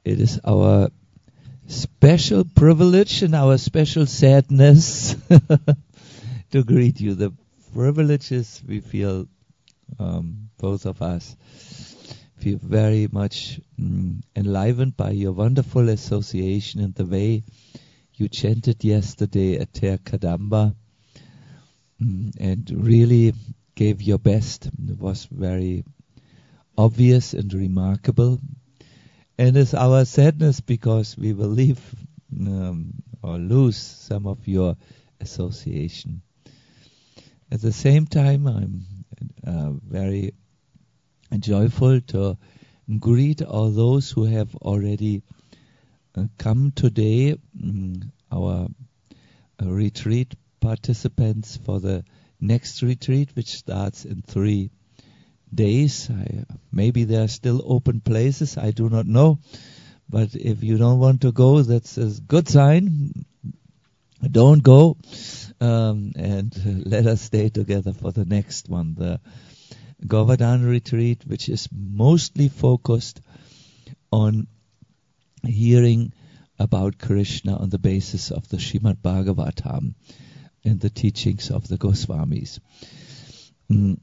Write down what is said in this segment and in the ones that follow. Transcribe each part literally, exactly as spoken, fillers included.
it is our special privilege and our special sadness to greet you. The privileges we feel, um, both of us, feel very much mm, enlivened by your wonderful association and the way you chanted yesterday at Ter Kadamba mm, and really gave your best. It was very obvious and remarkable. And it's our sadness because we will leave um, or lose some of your association. At the same time, I'm uh, very joyful to greet all those who have already uh, come today, um, our uh, retreat participants for the next retreat, which starts in three days. I, maybe there are still open places, I do not know. But if you don't want to go, that's a good sign. Don't go. Um, and uh, let us stay together for the next one, the Govardhan retreat, which is mostly focused on hearing about Krishna on the basis of the Srimad Bhagavatam and the teachings of the Goswamis. Mm.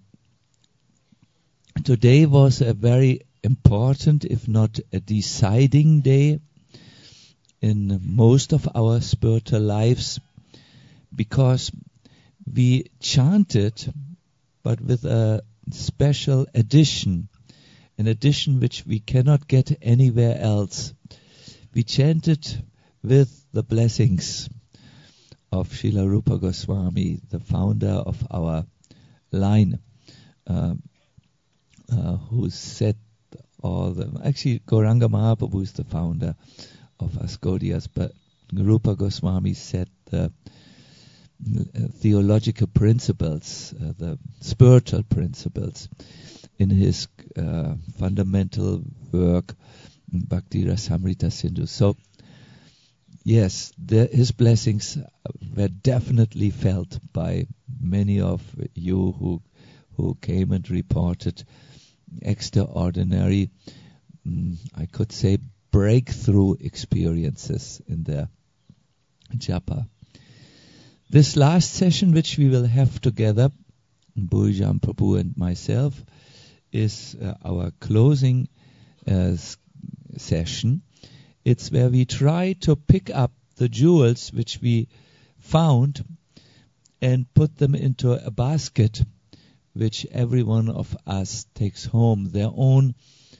Today was a very important, if not a deciding day in most of our spiritual lives, because we chanted, but with a special addition, an addition which we cannot get anywhere else. We chanted with the blessings of Srila Rupa Goswami, the founder of our line, uh, uh, who said all the... Actually, Gauranga Mahaprabhu is the founder of us Gaudiyas, but Rupa Goswami said the uh, theological principles, uh, the spiritual principles, in his uh, fundamental work, Bhakti Rasamrita Sindhu. So, yes, the, his blessings were definitely felt by many of you who who came and reported extraordinary, mm, I could say, breakthrough experiences in their japa. This last session, which we will have together, Bhujan Prabhu and myself, is uh, our closing uh, session. It's where we try to pick up the jewels which we found and put them into a basket which every one of us takes home. Their own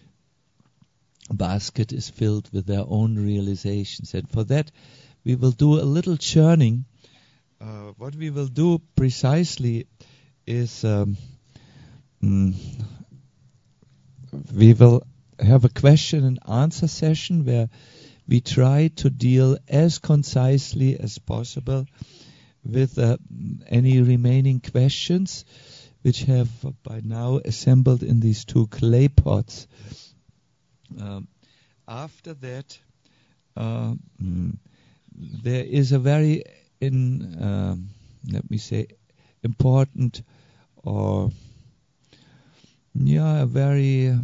basket is filled with their own realizations. And for that, we will do a little churning. Uh, what we will do precisely is um, mm, we will have a question and answer session where we try to deal as concisely as possible with uh, any remaining questions which have uh, by now assembled in these two clay pots. Um, after that, uh, mm, there is a very, in um, let me say, important or yeah, a very uh,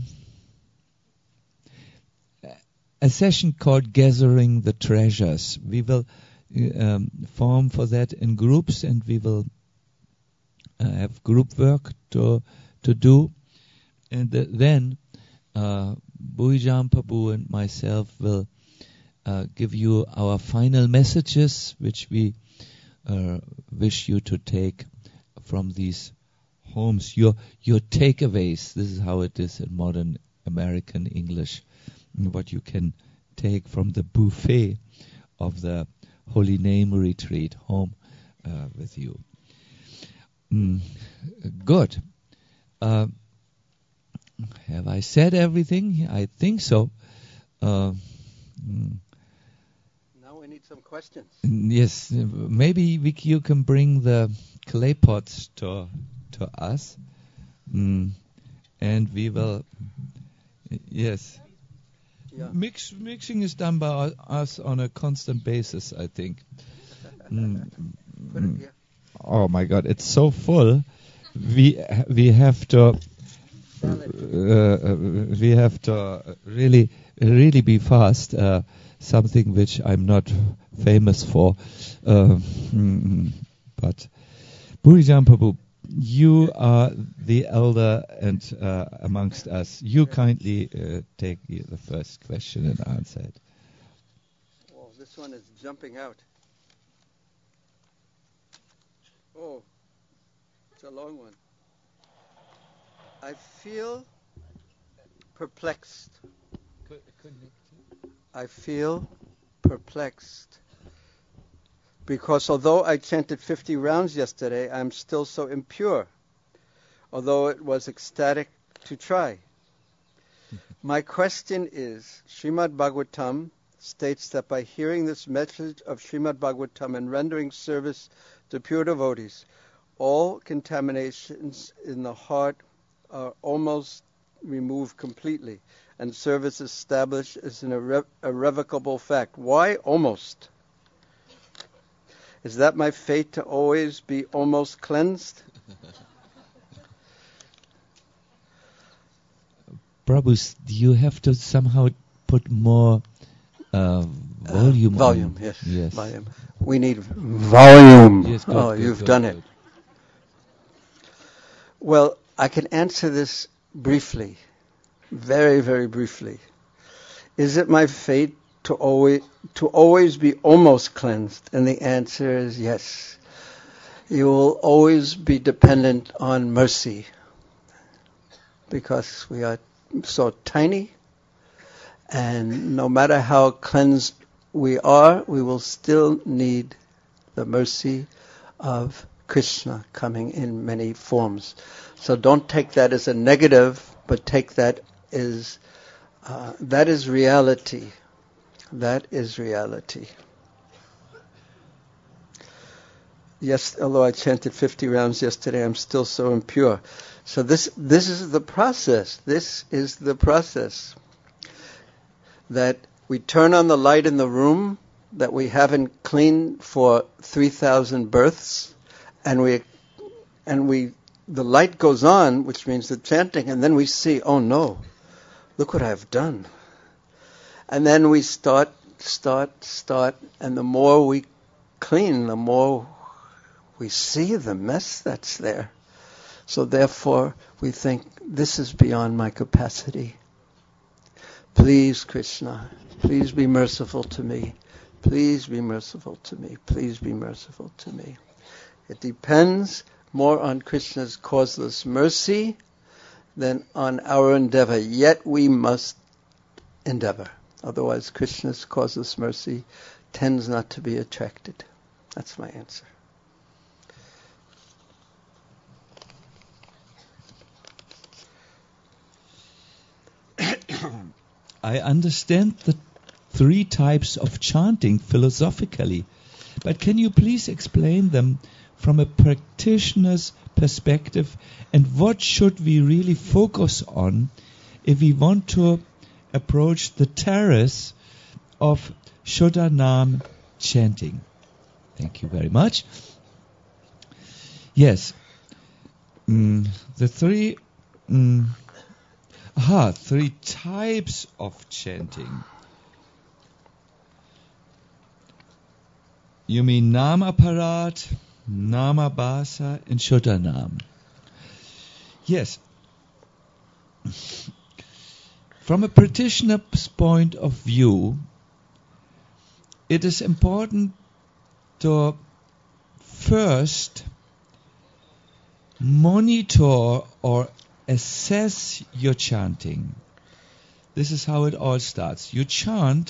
a session called Gathering the Treasures. We will um, form for that in groups, and we will uh, have group work to to do, and uh, then uh, Bhujan Prabhu and myself will uh, give you our final messages, which we uh, wish you to take from these homes. Your your takeaways. This is how it is in modern American English. What you can take from the buffet of the Holy Name Retreat home uh, with you. Mm, good. Uh, have I said everything? I think so. Uh, mm. Now we need some questions. Yes, maybe we, you can bring the clay pots to to us, mm, and we will. Yes. Yeah. Mix, mixing is done by us on a constant basis, I think. Mm. Put it here. Oh my God, it's so full. We we have to uh, we have to uh, really, really be fast. Uh, something which I'm not famous for. Uh, mm, but Burijan Prabhu, you are the elder and uh, amongst us. You kindly uh, take the first question and answer it. Oh, this one is jumping out. Oh, it's a long one. I feel perplexed. I feel perplexed. Because although I chanted fifty rounds yesterday, I'm still so impure. Although it was ecstatic to try. My question is, Srimad Bhagavatam states that by hearing this message of Srimad Bhagavatam and rendering service to pure devotees, all contaminations in the heart are almost removed completely, and service established as an irre- irrevocable fact. Why almost? Is that my fate to always be almost cleansed? Prabhu, you have to somehow put more uh, volume. Uh, volume, on. yes. yes. Volume. We need volume. Yes, good, oh, good, you've good, done good. it. Well, I can answer this briefly, very, very briefly. Is it my fate to always to always be almost cleansed? And the answer is yes. You will always be dependent on mercy, because we are so tiny, and no matter how cleansed we are, we will still need the mercy of Krishna coming in many forms. So don't take that as a negative, but take that as uh, that is reality. That is reality. Yes, although I chanted fifty rounds yesterday, I'm still so impure. So this this is the process. This is the process. That we turn on the light in the room that we haven't cleaned for three thousand births, and we and we the light goes on, which means the chanting, and then we see, oh no, look what I've done. And then we start, start, start, and the more we clean, the more we see the mess that's there. So therefore, we think, this is beyond my capacity. Please, Krishna, please be merciful to me. Please be merciful to me. Please be merciful to me. It depends more on Krishna's causeless mercy than on our endeavor. Yet we must endeavor. Otherwise, Krishna's causeless mercy tends not to be attracted. That's my answer. I understand the three types of chanting philosophically, but can you please explain them from a practitioner's perspective, and what should we really focus on if we want to approach the terrace of Shuddha Nam chanting? Thank you very much. Yes, mm, the three... Mm, Aha, three types of chanting. You mean Nama Parat, Nama Basa, and Shuddha Nam. Yes. From a practitioner's point of view, it is important to first monitor or assess your chanting. This is how it all starts. You chant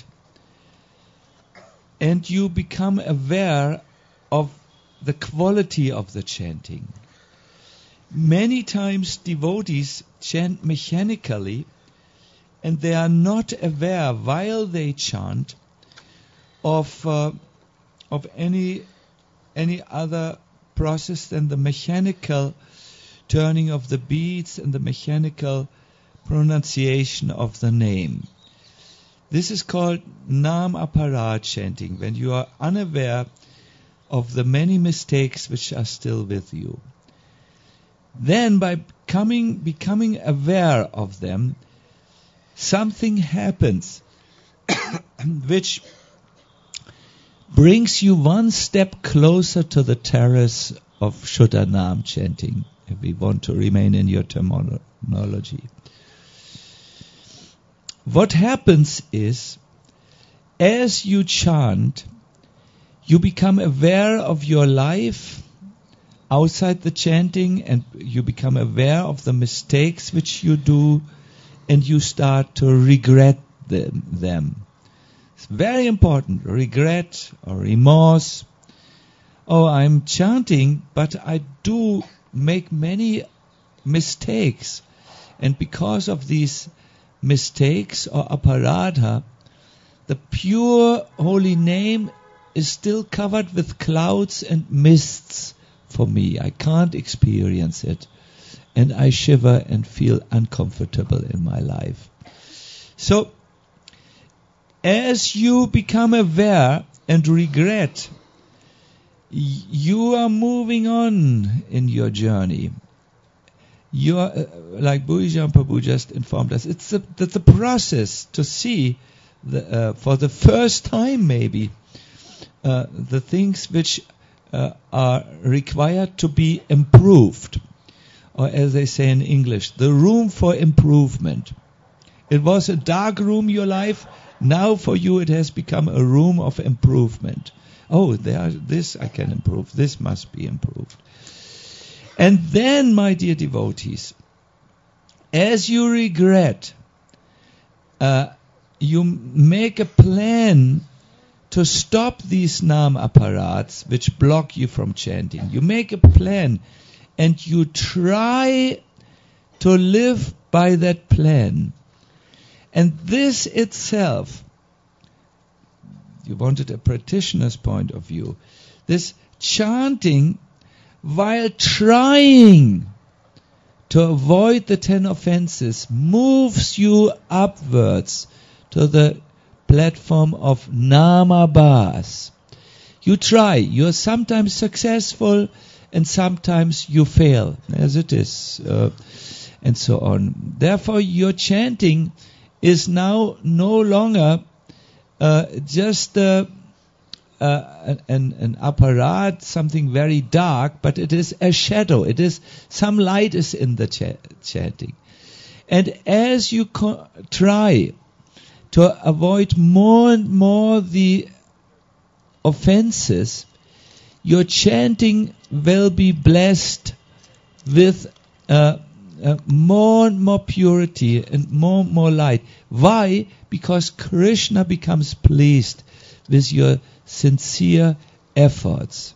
and you become aware of the quality of the chanting. Many times devotees chant mechanically and they are not aware while they chant of uh, of any any other process than the mechanical turning of the beads and the mechanical pronunciation of the name. This is called Nam Aparat chanting, when you are unaware of the many mistakes which are still with you. then by coming, becoming aware of them, something happens which brings you one step closer to the terrace of Shuddha Nam chanting, if we want to remain in your terminology. What happens is, as you chant, you become aware of your life outside the chanting, and you become aware of the mistakes which you do, and you start to regret them. them. It's very important. Regret or remorse. Oh, I'm chanting, but I do make many mistakes. And because of these mistakes or aparadha, the pure holy name is still covered with clouds and mists for me. I can't experience it. And I shiver and feel uncomfortable in my life. So, as you become aware and regret, you are moving on in your journey. You are, uh, like Bhujan Prabhu just informed us, it's the, the, the process to see, the, uh, for the first time maybe, uh, the things which uh, are required to be improved. Or as they say in English, the room for improvement. It was a dark room, your life. Now for you it has become a room of improvement. Oh, there, this I can improve. This must be improved. And then, my dear devotees, as you regret, uh, you make a plan to stop these nam apparats which block you from chanting. You make a plan and you try to live by that plan. And this itself, you wanted a practitioner's point of view, this chanting while trying to avoid the ten offenses moves you upwards to the platform of namabhas. You try, you're sometimes successful and sometimes you fail, as it is, uh, and so on. Therefore, your chanting is now no longer uh, just uh, uh, an, an apparat, something very dark, but it is a shadow. It is some light is in the ch- chanting. And as you co- try to avoid more and more the offenses, your chanting will be blessed with uh, uh, more and more purity and more and more light. Why? Because Krishna becomes pleased with your sincere efforts.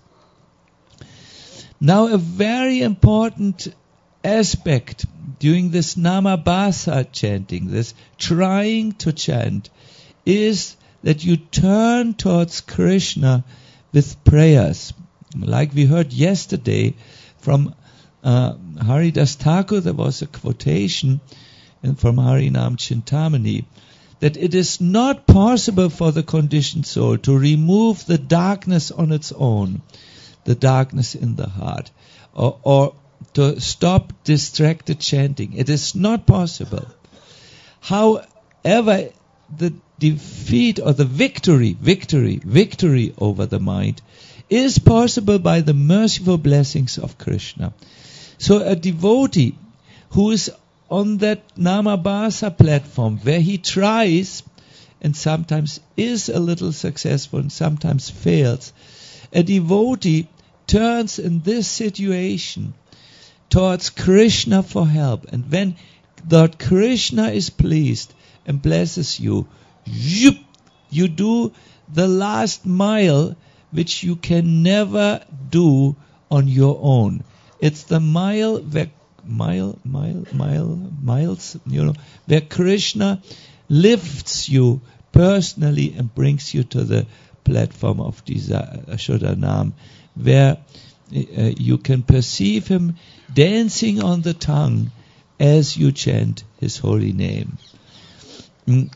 Now, a very important aspect during this namabhasa chanting, this trying to chant, is that you turn towards Krishna with prayers. Like we heard yesterday from uh, Haridas Thakur, there was a quotation in, from Harinam Chintamani, that it is not possible for the conditioned soul to remove the darkness on its own, the darkness in the heart, or, or to stop distracted chanting. It is not possible. However, the defeat or the victory, victory, victory over the mind is possible by the merciful blessings of Krishna. So a devotee who is on that namabhasa platform where he tries and sometimes is a little successful and sometimes fails, a devotee turns in this situation towards Krishna for help. And when Lord Krishna is pleased and blesses you, you, you do the last mile which you can never do on your own. It's the mile where mile, mile, mile, miles, you know, where Krishna lifts you personally and brings you to the platform of Shuddha Nam, where uh, you can perceive him dancing on the tongue as you chant his holy name. Mm.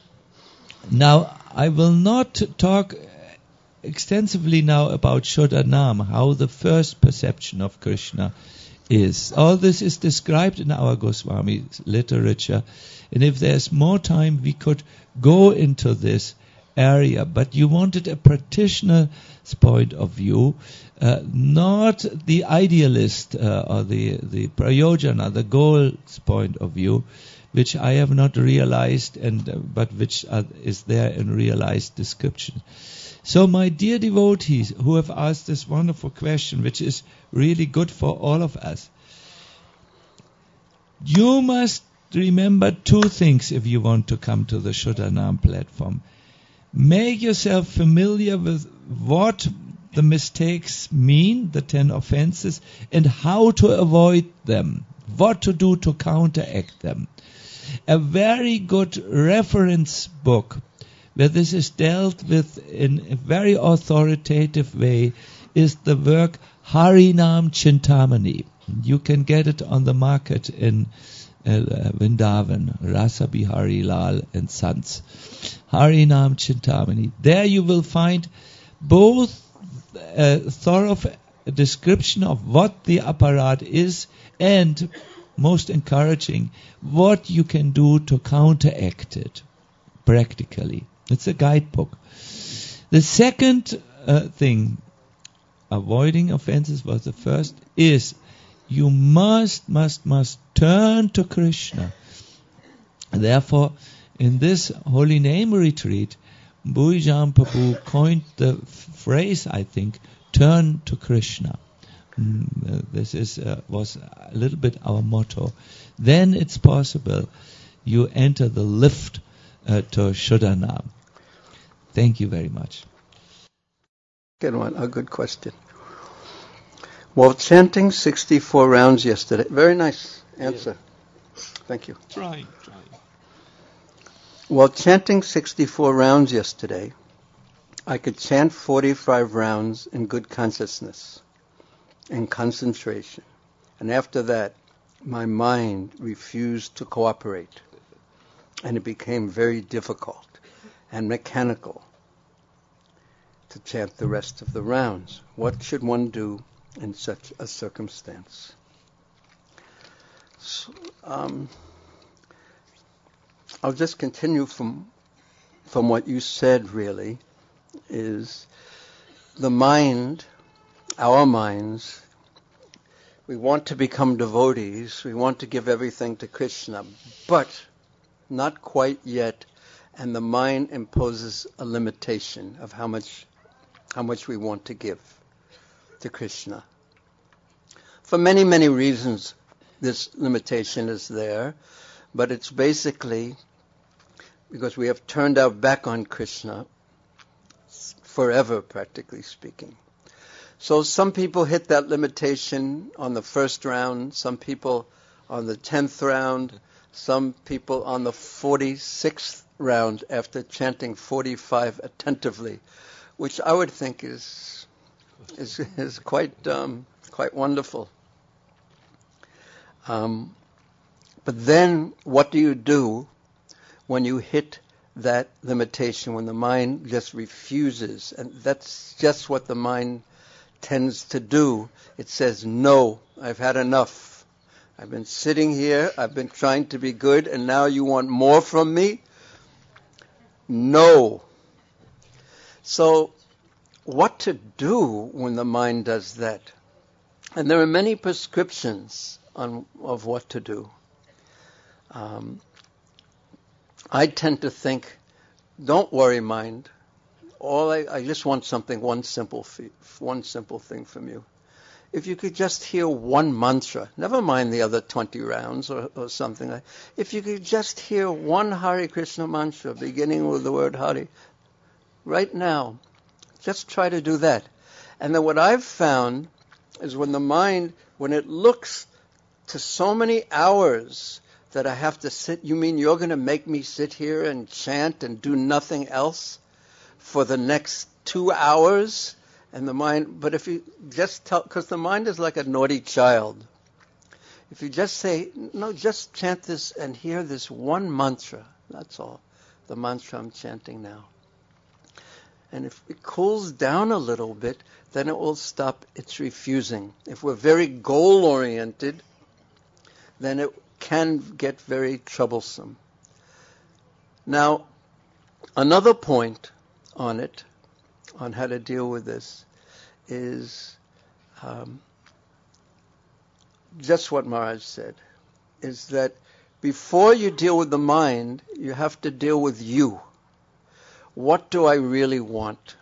Now, I will not talk extensively now about Shuddha Nam, how the first perception of Krishna is. All this is described in our Goswami literature. And if there's more time, we could go into this area. But you wanted a practitioner's point of view, uh, not the idealist uh, or the, the prayojana, the goal's point of view, which I have not realized, and uh, but which uh, is there in realized description. So my dear devotees who have asked this wonderful question, which is really good for all of us, you must remember two things if you want to come to the Shuddhanam platform. Make yourself familiar with what the mistakes mean, the ten offenses, and how to avoid them, what to do to counteract them. A very good reference book where this is dealt with in a very authoritative way is the work Harinam Chintamani. You can get it on the market in uh, Vrindavan, Rasa Bihari Lal and Sons. Harinam Chintamani. There you will find both a thorough description of what the aparat is and, most encouraging, what you can do to counteract it practically. It's a guidebook. The second uh, thing, avoiding offenses was the first, is you must, must, must turn to Krishna. Therefore, in this holy name retreat, Bhuijam Prabhu coined the f- phrase, I think, turn to Krishna. Mm, uh, this is uh, was a little bit our motto. Then it's possible you enter the lift uh, to Shuddhanam. Thank you very much. Good one, a good question. While chanting sixty-four rounds yesterday, very nice answer. Yeah. Thank you. Trying, trying. While chanting sixty-four rounds yesterday, I could chant forty-five rounds in good consciousness and concentration. And after that, my mind refused to cooperate. And it became very difficult and mechanical to chant the rest of the rounds. What should one do in such a circumstance? So, um, I'll just continue from from what you said, really, is the mind, our minds, we want to become devotees, we want to give everything to Krishna, but not quite yet, and the mind imposes a limitation of how much how much we want to give to Krishna. For many, many reasons, this limitation is there, but it's basically because we have turned our back on Krishna forever, practically speaking. So some people hit that limitation on the first round, some people on the tenth round, some people on the forty-sixth round after chanting forty-five attentively, which I would think is is, is quite um, quite wonderful. Um, but then, what do you do when you hit that limitation, when the mind just refuses? And that's just what the mind tends to do. It says, no, I've had enough. I've been sitting here, I've been trying to be good, and now you want more from me? No. So, what to do when the mind does that? And there are many prescriptions on of what to do. Um, I tend to think, don't worry, mind. All I, I just want something, one simple, one simple thing from you. If you could just hear one mantra, never mind the other twenty rounds or, or something like. If you could just hear one Hare Krishna mantra, beginning with the word Hare, right now, just try to do that. And then what I've found is when the mind, when it looks to so many hours that I have to sit, you mean you're going to make me sit here and chant and do nothing else for the next two hours? And the mind, but if you just tell, because the mind is like a naughty child. If you just say, no, just chant this and hear this one mantra, that's all, the mantra I'm chanting now. And if it cools down a little bit, then it will stop its refusing. If we're very goal-oriented, then it can get very troublesome. Now, another point on it, on how to deal with this, is um, just what Maharaj said, is that before you deal with the mind, you have to deal with you. What do I really want?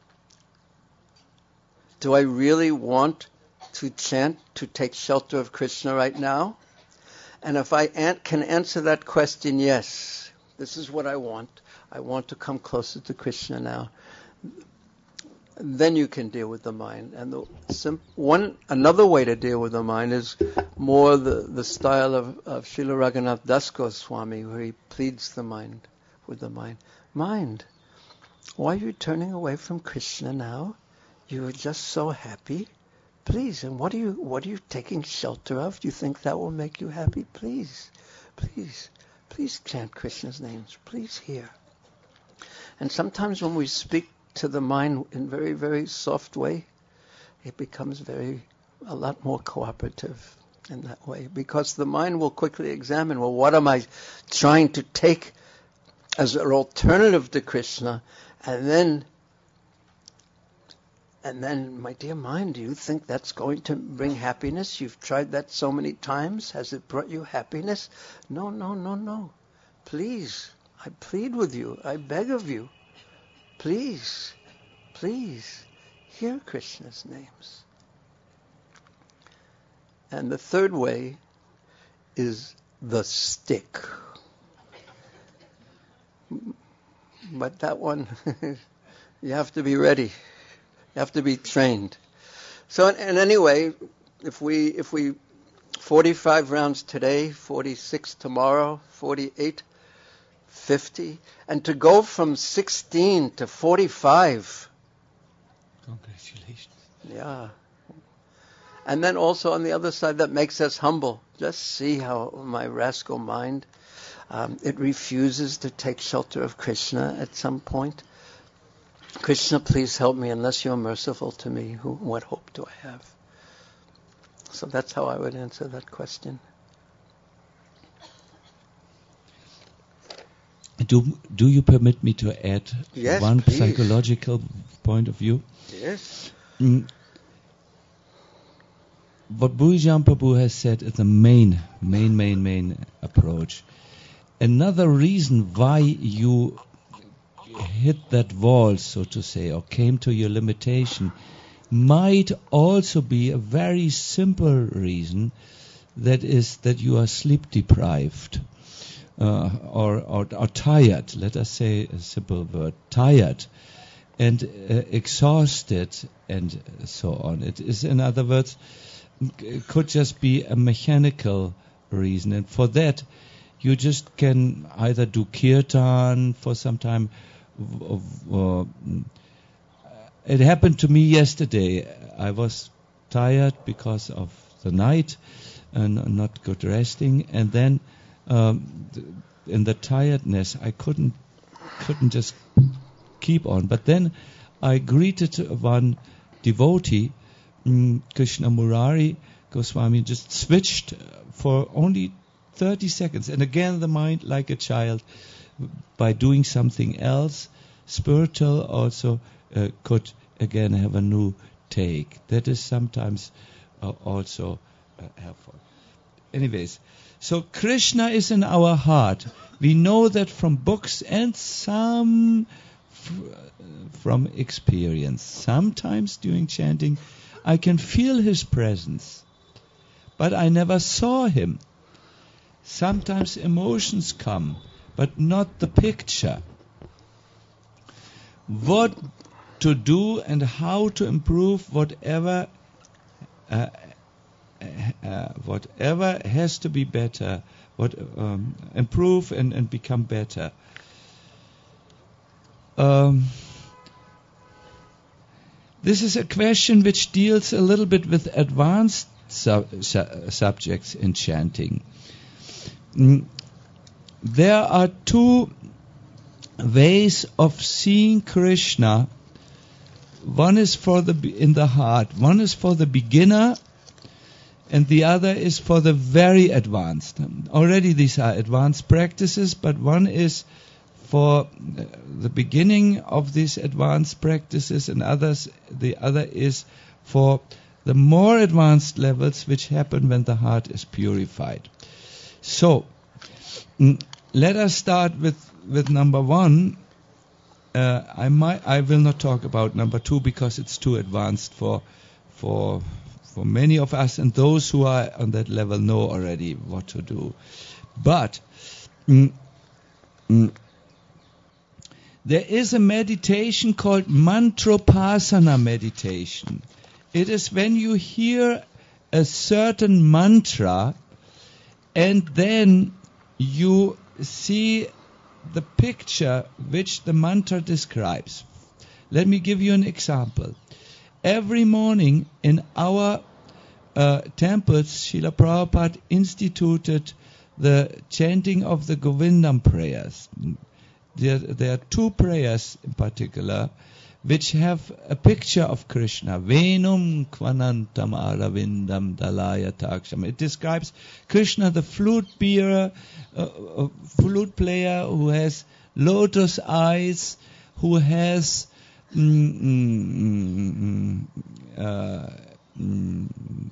Do I really want to chant, to take shelter of Krishna right now? And if I an- can answer that question, yes, this is what I want. I want to come closer to Krishna now. Then you can deal with the mind. And the sim- one another way to deal with the mind is more the, the style of, of Srila Raghunath Das Goswami, where he pleads the mind with the mind. Mind, why are you turning away from Krishna now? You are just so happy. Please, and what are you what are you taking shelter of? Do you think that will make you happy? Please, please, please chant Krishna's names. Please hear. And sometimes when we speak to the mind in very, very soft way, it becomes very, a lot more cooperative in that way. Because the mind will quickly examine, well, what am I trying to take as an alternative to Krishna? And then And then, my dear mind, do you think that's going to bring happiness? You've tried that so many times. Has it brought you happiness? No, no, no, no. Please, I plead with you. I beg of you. Please, please, hear Krishna's names. And the third way is the stick. But that one, you have to be ready. You have to be trained. So, and anyway, if we if we forty-five rounds today, forty-six tomorrow, forty-eight, fifty, and to go from sixteen to forty-five. Congratulations. Yeah. And then also on the other side, that makes us humble. Just see how my rascal mind, um, it refuses to take shelter of Krishna at some point. Krishna, please help me. Unless you're merciful to me, who, what hope do I have? So that's how I would answer that question. Do do you permit me to add Yes, one please. psychological point of view? Yes. Mm. What Bhujan Prabhu has said is the main, main, main, main approach. Another reason why you hit that wall, so to say, or came to your limitation, might also be a very simple reason, that is that you are sleep deprived uh, or, or, or tired, let us say a simple word, tired and uh, exhausted and so on. It is, in other words, it could just be a mechanical reason, and for that you just can either do kirtan for some time. Uh, it happened to me yesterday. I was tired because of the night and not good resting, and then um, in the tiredness I couldn't couldn't just keep on. But then I greeted one devotee, um, Krishna Murari Goswami, just switched for only thirty seconds, and again the mind, like a child, by doing something else, spiritual, also uh, could again have a new take. That is sometimes uh, also uh, helpful. Anyways, so Krishna is in our heart. We know that from books and some f- from experience. Sometimes during chanting, I can feel his presence, but I never saw him. Sometimes emotions come, but not the picture. What to do and how to improve whatever uh, uh, whatever has to be better, what um, improve and, and become better. Um, this is a question which deals a little bit with advanced su- su- subjects in chanting. Mm, there are two ways of seeing Krishna one is for the be- in the heart. One is for the beginner, and the other is for the very advanced. Already these are advanced practices, but one is for uh, the beginning of these advanced practices, and others. The other is for the more advanced levels, which happen when the heart is purified. So, mm, let us start with with number one. Uh, I might, I will not talk about number two because it's too advanced for, for, for many of us, and those who are on that level know already what to do. But mm, mm, there is a meditation called Mantropasana meditation. It is when you hear a certain mantra, and then you see the picture which the mantra describes. Let me give you an example. Every morning in our uh, temples, Srila Prabhupada instituted the chanting of the Govindam prayers. There, there are two prayers in particular which have a picture of Krishna. Venum kvanantam aravindam dalaya taksham. It describes Krishna, the flute bearer, uh, uh, flute player who has lotus eyes, who has mm, mm, mm, uh, mm,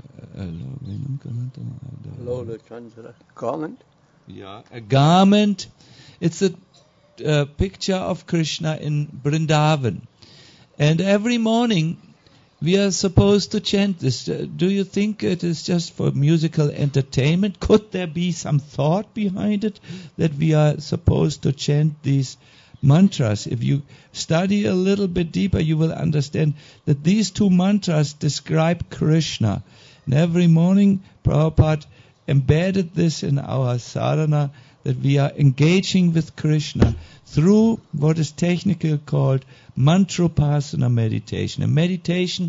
uh, garment. Yeah, a garment. It's a uh, picture of Krishna in Vrindavan. And every morning we are supposed to chant this. Uh, do you think it is just for musical entertainment? Could there be some thought behind it that we are supposed to chant these mantras? If you study a little bit deeper, you will understand that these two mantras describe Krishna. And every morning Prabhupada embedded this in our sadhana, that we are engaging with Krishna through what is technically called Mantropasana meditation, a meditation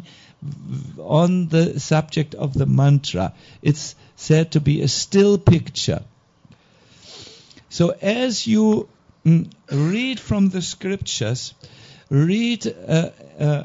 on the subject of the mantra. It's said to be a still picture. So as you mm, read from the scriptures, read, uh, uh,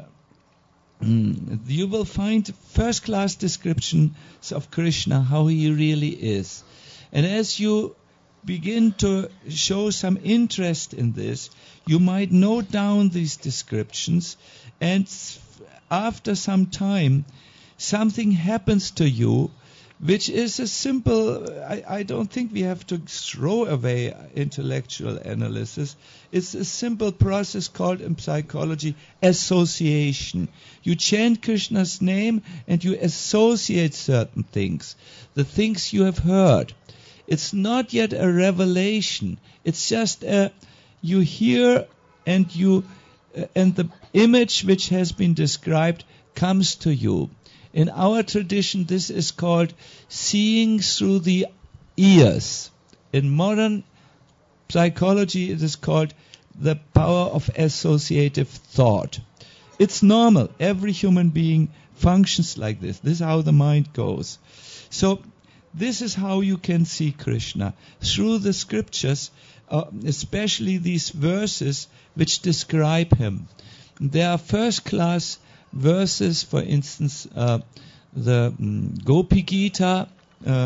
mm, you will find first-class descriptions of Krishna, how he really is. And as you begin to show some interest in this, you might note down these descriptions, and after some time something happens to you which is a simple, I, I don't think we have to throw away intellectual analysis. It's a simple process called in psychology association. You chant Krishna's name and you associate certain things, the things you have heard. It's not yet a revelation. It's just a, you hear and you uh, and the image which has been described comes to you. In our tradition, this is called seeing through the ears. In modern psychology, it is called the power of associative thought. It's normal. Every human being functions like this. This is how the mind goes. So this is how you can see Krishna, through the scriptures, uh, especially these verses which describe him. There are first-class verses, for instance, uh, the um, Gopi Gita, uh,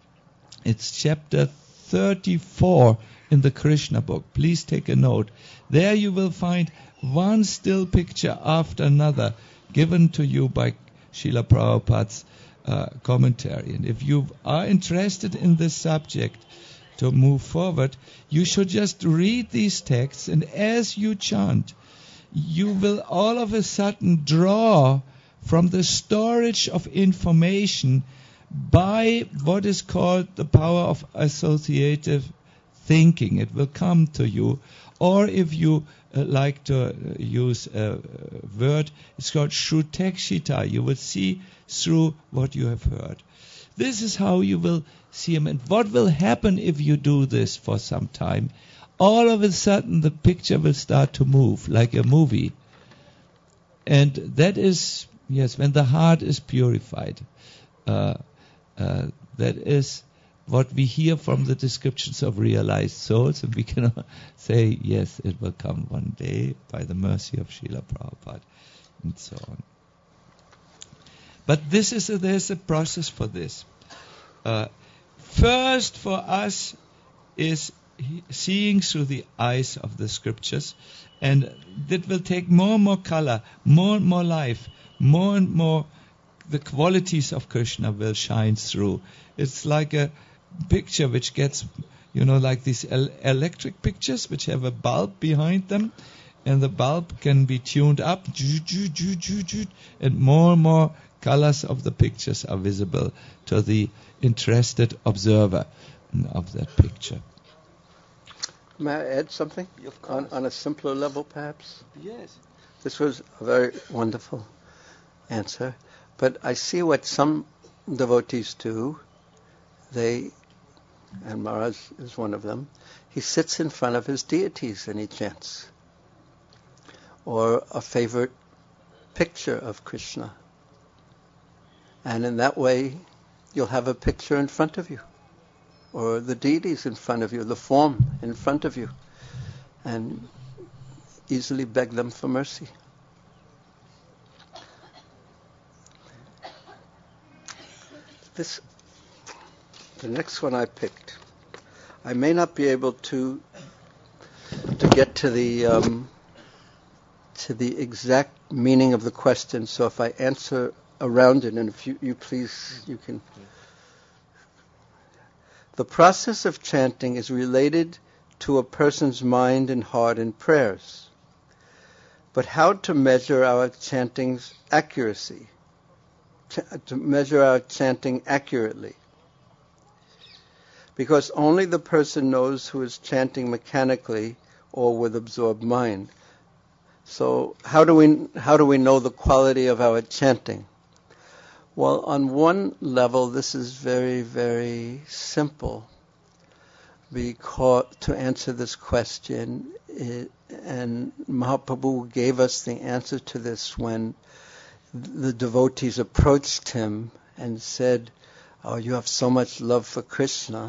it's chapter thirty-four in the Krishna book. Please take a note. There you will find one still picture after another given to you by Srila Prabhupada's uh, commentary. And if you are interested in this subject to move forward, you should just read these texts, and as you chant, you will all of a sudden draw from the storage of information by what is called the power of associative thinking. It will come to you. Or if you uh, like to uh, use a word, it's called Shrutekshita. You will see through what you have heard. This is how you will see him. And what will happen if you do this for some time? All of a sudden the picture will start to move like a movie. And that is, yes, when the heart is purified. Uh, uh, that is what we hear from the descriptions of realized souls, and we can say, yes, it will come one day by the mercy of Srila Prabhupada. and so on. But this is a, there's a process for this. Uh, first for us is he, seeing through the eyes of the scriptures, and that will take more and more color, more and more life, more and more the qualities of Krishna will shine through. It's like a picture which gets, you know, like these el- electric pictures which have a bulb behind them, and the bulb can be tuned up, and more and more colors of the pictures are visible to the interested observer of that picture. May I add something on, on a simpler level, perhaps? Yes. This was a very wonderful answer, but I see what some devotees do. They, and Maharaj is one of them, he sits in front of his deities and he chants. Or a favorite picture of Krishna. And in that way, you'll have a picture in front of you, or the deities in front of you, the form in front of you, and easily beg them for mercy. This, the next one I picked, I may not be able to to get to the um, to the exact meaning of the question. So if I answer around it, and if you, you please, you can. The process of chanting is related to a person's mind and heart in prayers. But how to measure our chanting's accuracy? Ch- to measure our chanting accurately? Because only the person knows who is chanting mechanically or with absorbed mind. So how do we how do we know the quality of our chanting? Well, on one level, this is very, very simple. Because to answer this question, it, and Mahaprabhu gave us the answer to this when the devotees approached him and said, "Oh, you have so much love for Krishna."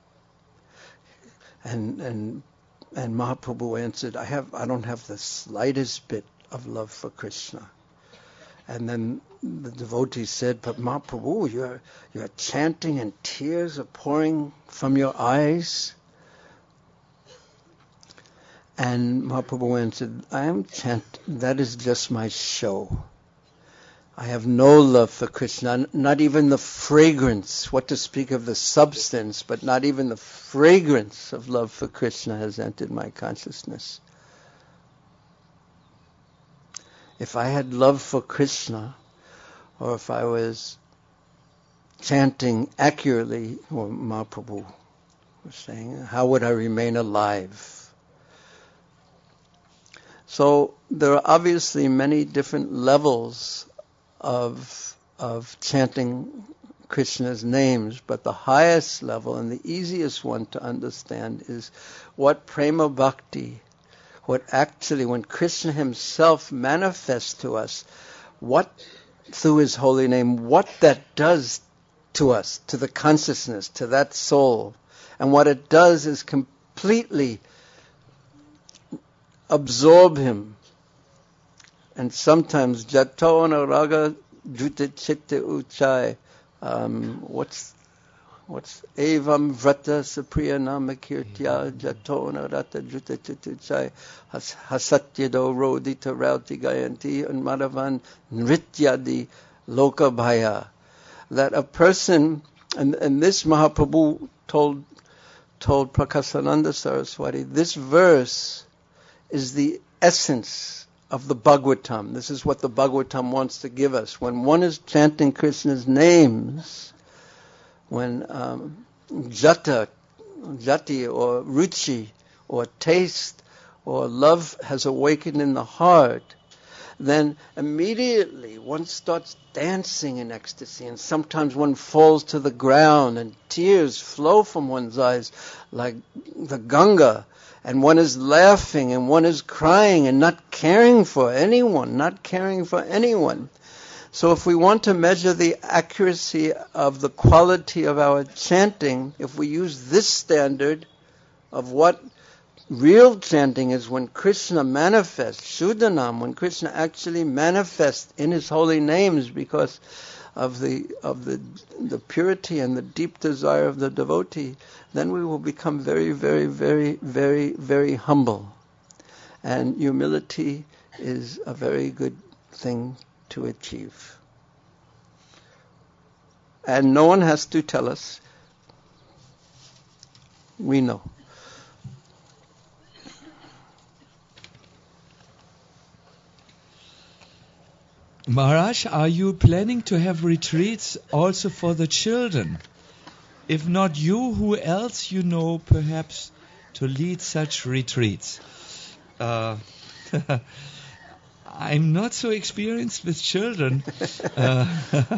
And and and Mahaprabhu answered, "I have, I don't have the slightest bit of love for Krishna." And then the devotee said, "But Mahaprabhu, you're you're chanting and tears are pouring from your eyes." And Mahaprabhu answered, "I am chanting. That is just my show. I have no love for Krishna, not even the fragrance, what to speak of the substance, but not even the fragrance of love for Krishna has entered my consciousness. If I had love for Krishna, or if I was chanting accurately," or Mahaprabhu was saying, "how would I remain alive?" So there are obviously many different levels of of chanting Krishna's names, but the highest level and the easiest one to understand is what prema bhakti, what actually, when Krishna himself manifests to us, what, through his holy name, what that does to us, to the consciousness, to that soul. And what it does is completely absorb him. And sometimes, jato anuraga jute chitte uchai, um, what's What's evam vrata sapriya namakirtya jatona rata jutta chituchai hasatyado rodita rauti gayanti and madhavan nrityadi lokabhaya. That a person, and, and this Mahaprabhu told told Prakasananda Saraswati, this verse is the essence of the Bhagavatam. This is what the Bhagavatam wants to give us. When one is chanting Krishna's names, when um, jata, jati or ruchi or taste or love has awakened in the heart, then immediately one starts dancing in ecstasy, and sometimes one falls to the ground and tears flow from one's eyes like the Ganga, and one is laughing and one is crying and not caring for anyone, not caring for anyone. So if we want to measure the accuracy of the quality of our chanting, if we use this standard of what Real chanting is when Krishna manifests, Shuddhanam, when Krishna actually manifests in his holy names because of the of the the purity and the deep desire of the devotee, then we will become very, very, very, very, very humble. And humility is a very good thing to achieve. And no one has to tell us. We know. Maharaj, are you planning to have retreats also for the children? If not you, who else you know perhaps to lead such retreats? Uh, I'm not so experienced with children. uh,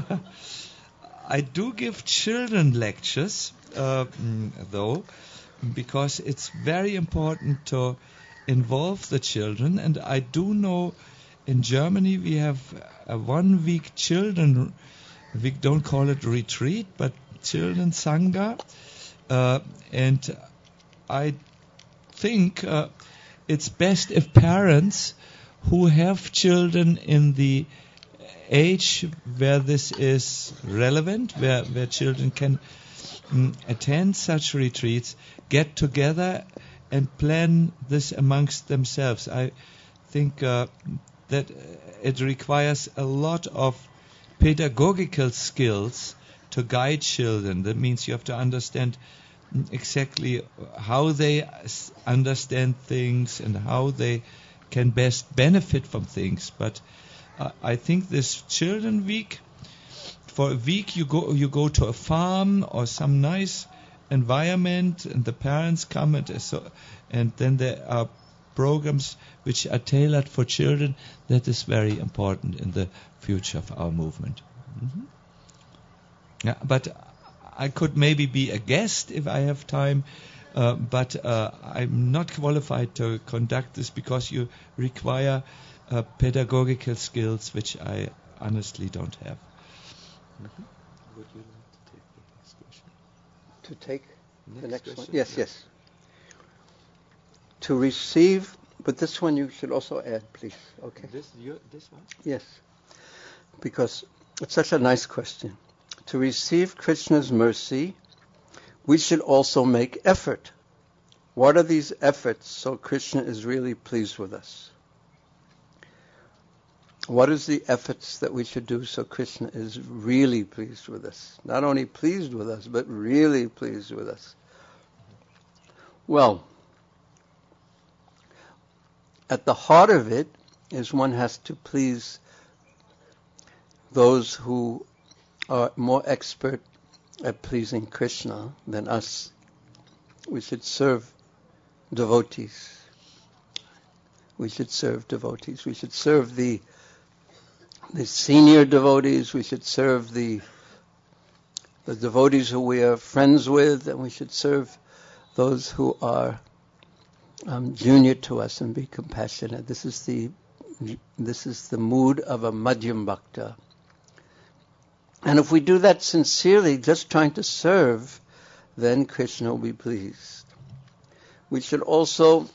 I do give children lectures, uh, though, because it's very important to involve the children. And I do know in Germany we have a one-week children, we don't call it retreat, but children sangha, uh, and I think uh, it's best if parents who have children in the age where this is relevant, where, where children can mm, attend such retreats, get together and plan this amongst themselves. I think uh, that it requires a lot of pedagogical skills to guide children. That means you have to understand exactly how they understand things and how they can best benefit from things. But uh, I think this children week, for a week you go you go to a farm or some nice environment, and the parents come, and so and then there are programs which are tailored for children. That is very important in the future of our movement. Mm-hmm. Yeah, but I could maybe be a guest if I have time, uh, but uh, I'm not qualified to conduct this because you require uh, pedagogical skills which I honestly don't have. Mm-hmm. Would you like to take the next question? To take next the next question? one? Yes, yes. To receive, but this one you should also add, please. Okay. This, your, this one? Yes, because it's such a nice question. To receive Krishna's mercy, we should also make effort. What are these efforts so Krishna is really pleased with us? What is the efforts that we should do so Krishna is really pleased with us? Not only pleased with us, but really pleased with us. Well, at the heart of it is one has to please those who are more expert at pleasing Krishna than us. We should serve devotees. We should serve devotees. We should serve the the senior devotees. We should serve the the devotees who we are friends with, and we should serve those who are um, junior to us and be compassionate. This is the this is the mood of a Madhyam Bhakta. And if we do that sincerely, just trying to serve, then Krishna will be pleased. We should also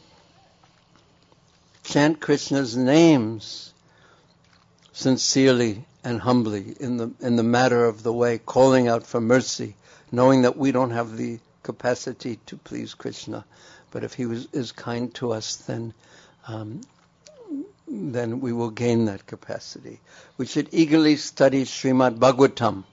chant Krishna's names sincerely and humbly in the in the matter of the way, calling out for mercy, knowing that we don't have the capacity to please Krishna. But if he was, is kind to us, then um, then we will gain that capacity. We should eagerly study Srimad Bhagavatam,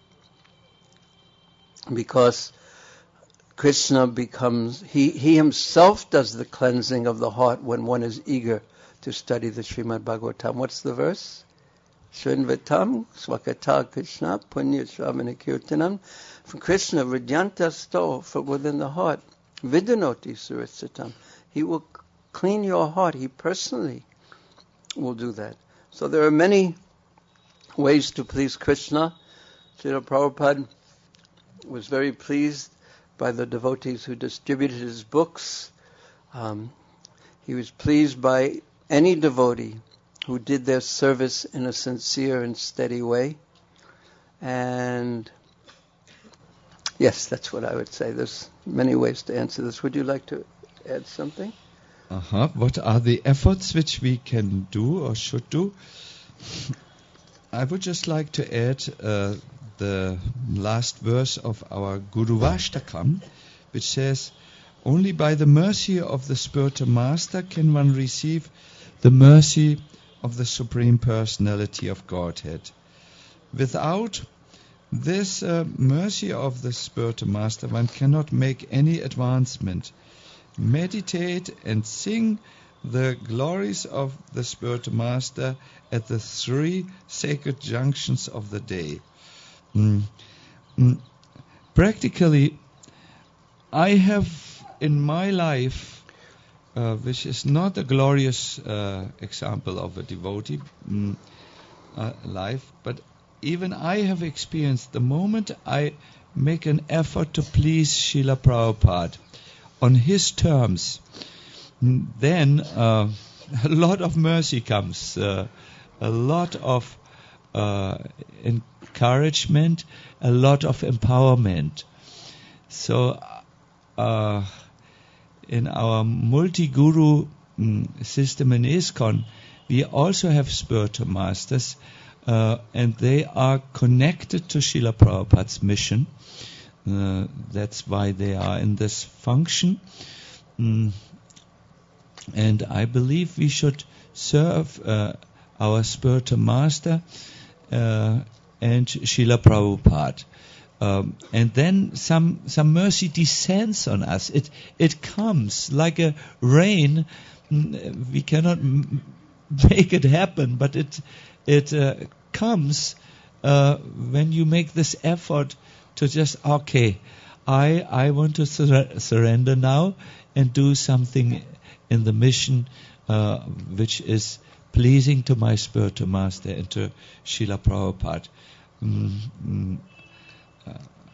because Krishna becomes, he, he himself does the cleansing of the heart when one is eager to study the Srimad Bhagavatam. What's the verse? Shrinvatam swakata Krishna punya shravana kirtanam. From Krishna Vidyanta sto, from within the heart, Vidanoti surisatam. He will clean your heart. He personally will do that. So there are many ways to please Krishna. Srila Prabhupada was very pleased by the devotees who distributed his books. Um, he was pleased by any devotee who did their service in a sincere and steady way. And yes, that's what I would say. There's many ways to answer this. Would you like to add something? Uh-huh. What are the efforts which we can do or should do? I would just like to add uh, the last verse of our Guru Vashtakam, which says, only by the mercy of the spiritual master can one receive the mercy of the Supreme Personality of Godhead. Without this uh, mercy of the spiritual master, one cannot make any advancement. Meditate and sing the glories of the spiritual master at the three sacred junctions of the day. Mm. Mm. Practically, I have in my life, uh, which is not a glorious uh, example of a devotee mm, uh, life, but even I have experienced the moment I make an effort to please Srila Prabhupada on his terms, then uh, a lot of mercy comes, uh, a lot of uh, encouragement, a lot of empowerment. So uh, in our multi-guru mm, system in ISKCON, we also have spiritual masters, uh, and they are connected to Srila Prabhupada's mission. Uh, that's why they are in this function. Mm. And I believe we should serve uh, our spiritual master uh, and Srila Prabhupada. Um, and then some some mercy descends on us. It it comes like a rain. We cannot m- make it happen, but it it uh, comes uh, when you make this effort to just, okay, I I want to sur- surrender now and do something in the mission uh, which is pleasing to my spiritual master and to Srila Prabhupada. Mm, mm, uh,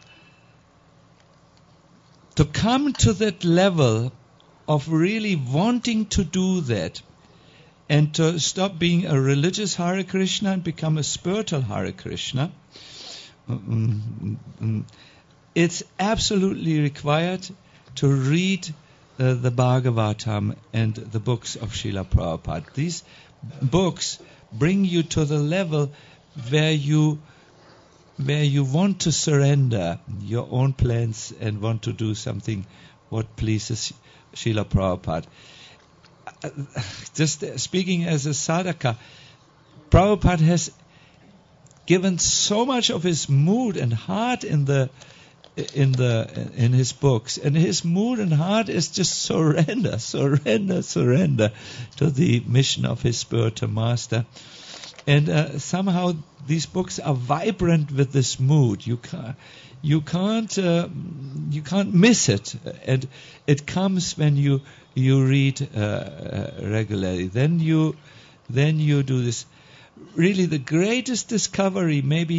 to come to that level of really wanting to do that and to stop being a religious Hare Krishna and become a spiritual Hare Krishna, mm, mm, it's absolutely required to read Uh, the Bhagavatam and the books of Srila Prabhupada. These books bring you to the level where you where you want to surrender your own plans and want to do something what pleases Srila Prabhupada. Uh, just speaking as a sadhaka, Prabhupada has given so much of his mood and heart in the in the in his books, and his mood and heart is just surrender, surrender, surrender to the mission of his spiritual master. And uh, somehow these books are vibrant with this mood. You can't, you can't, uh, you can't miss it, and it comes when you you read uh, uh, regularly. Then you, then you do this. Really, the greatest discovery, maybe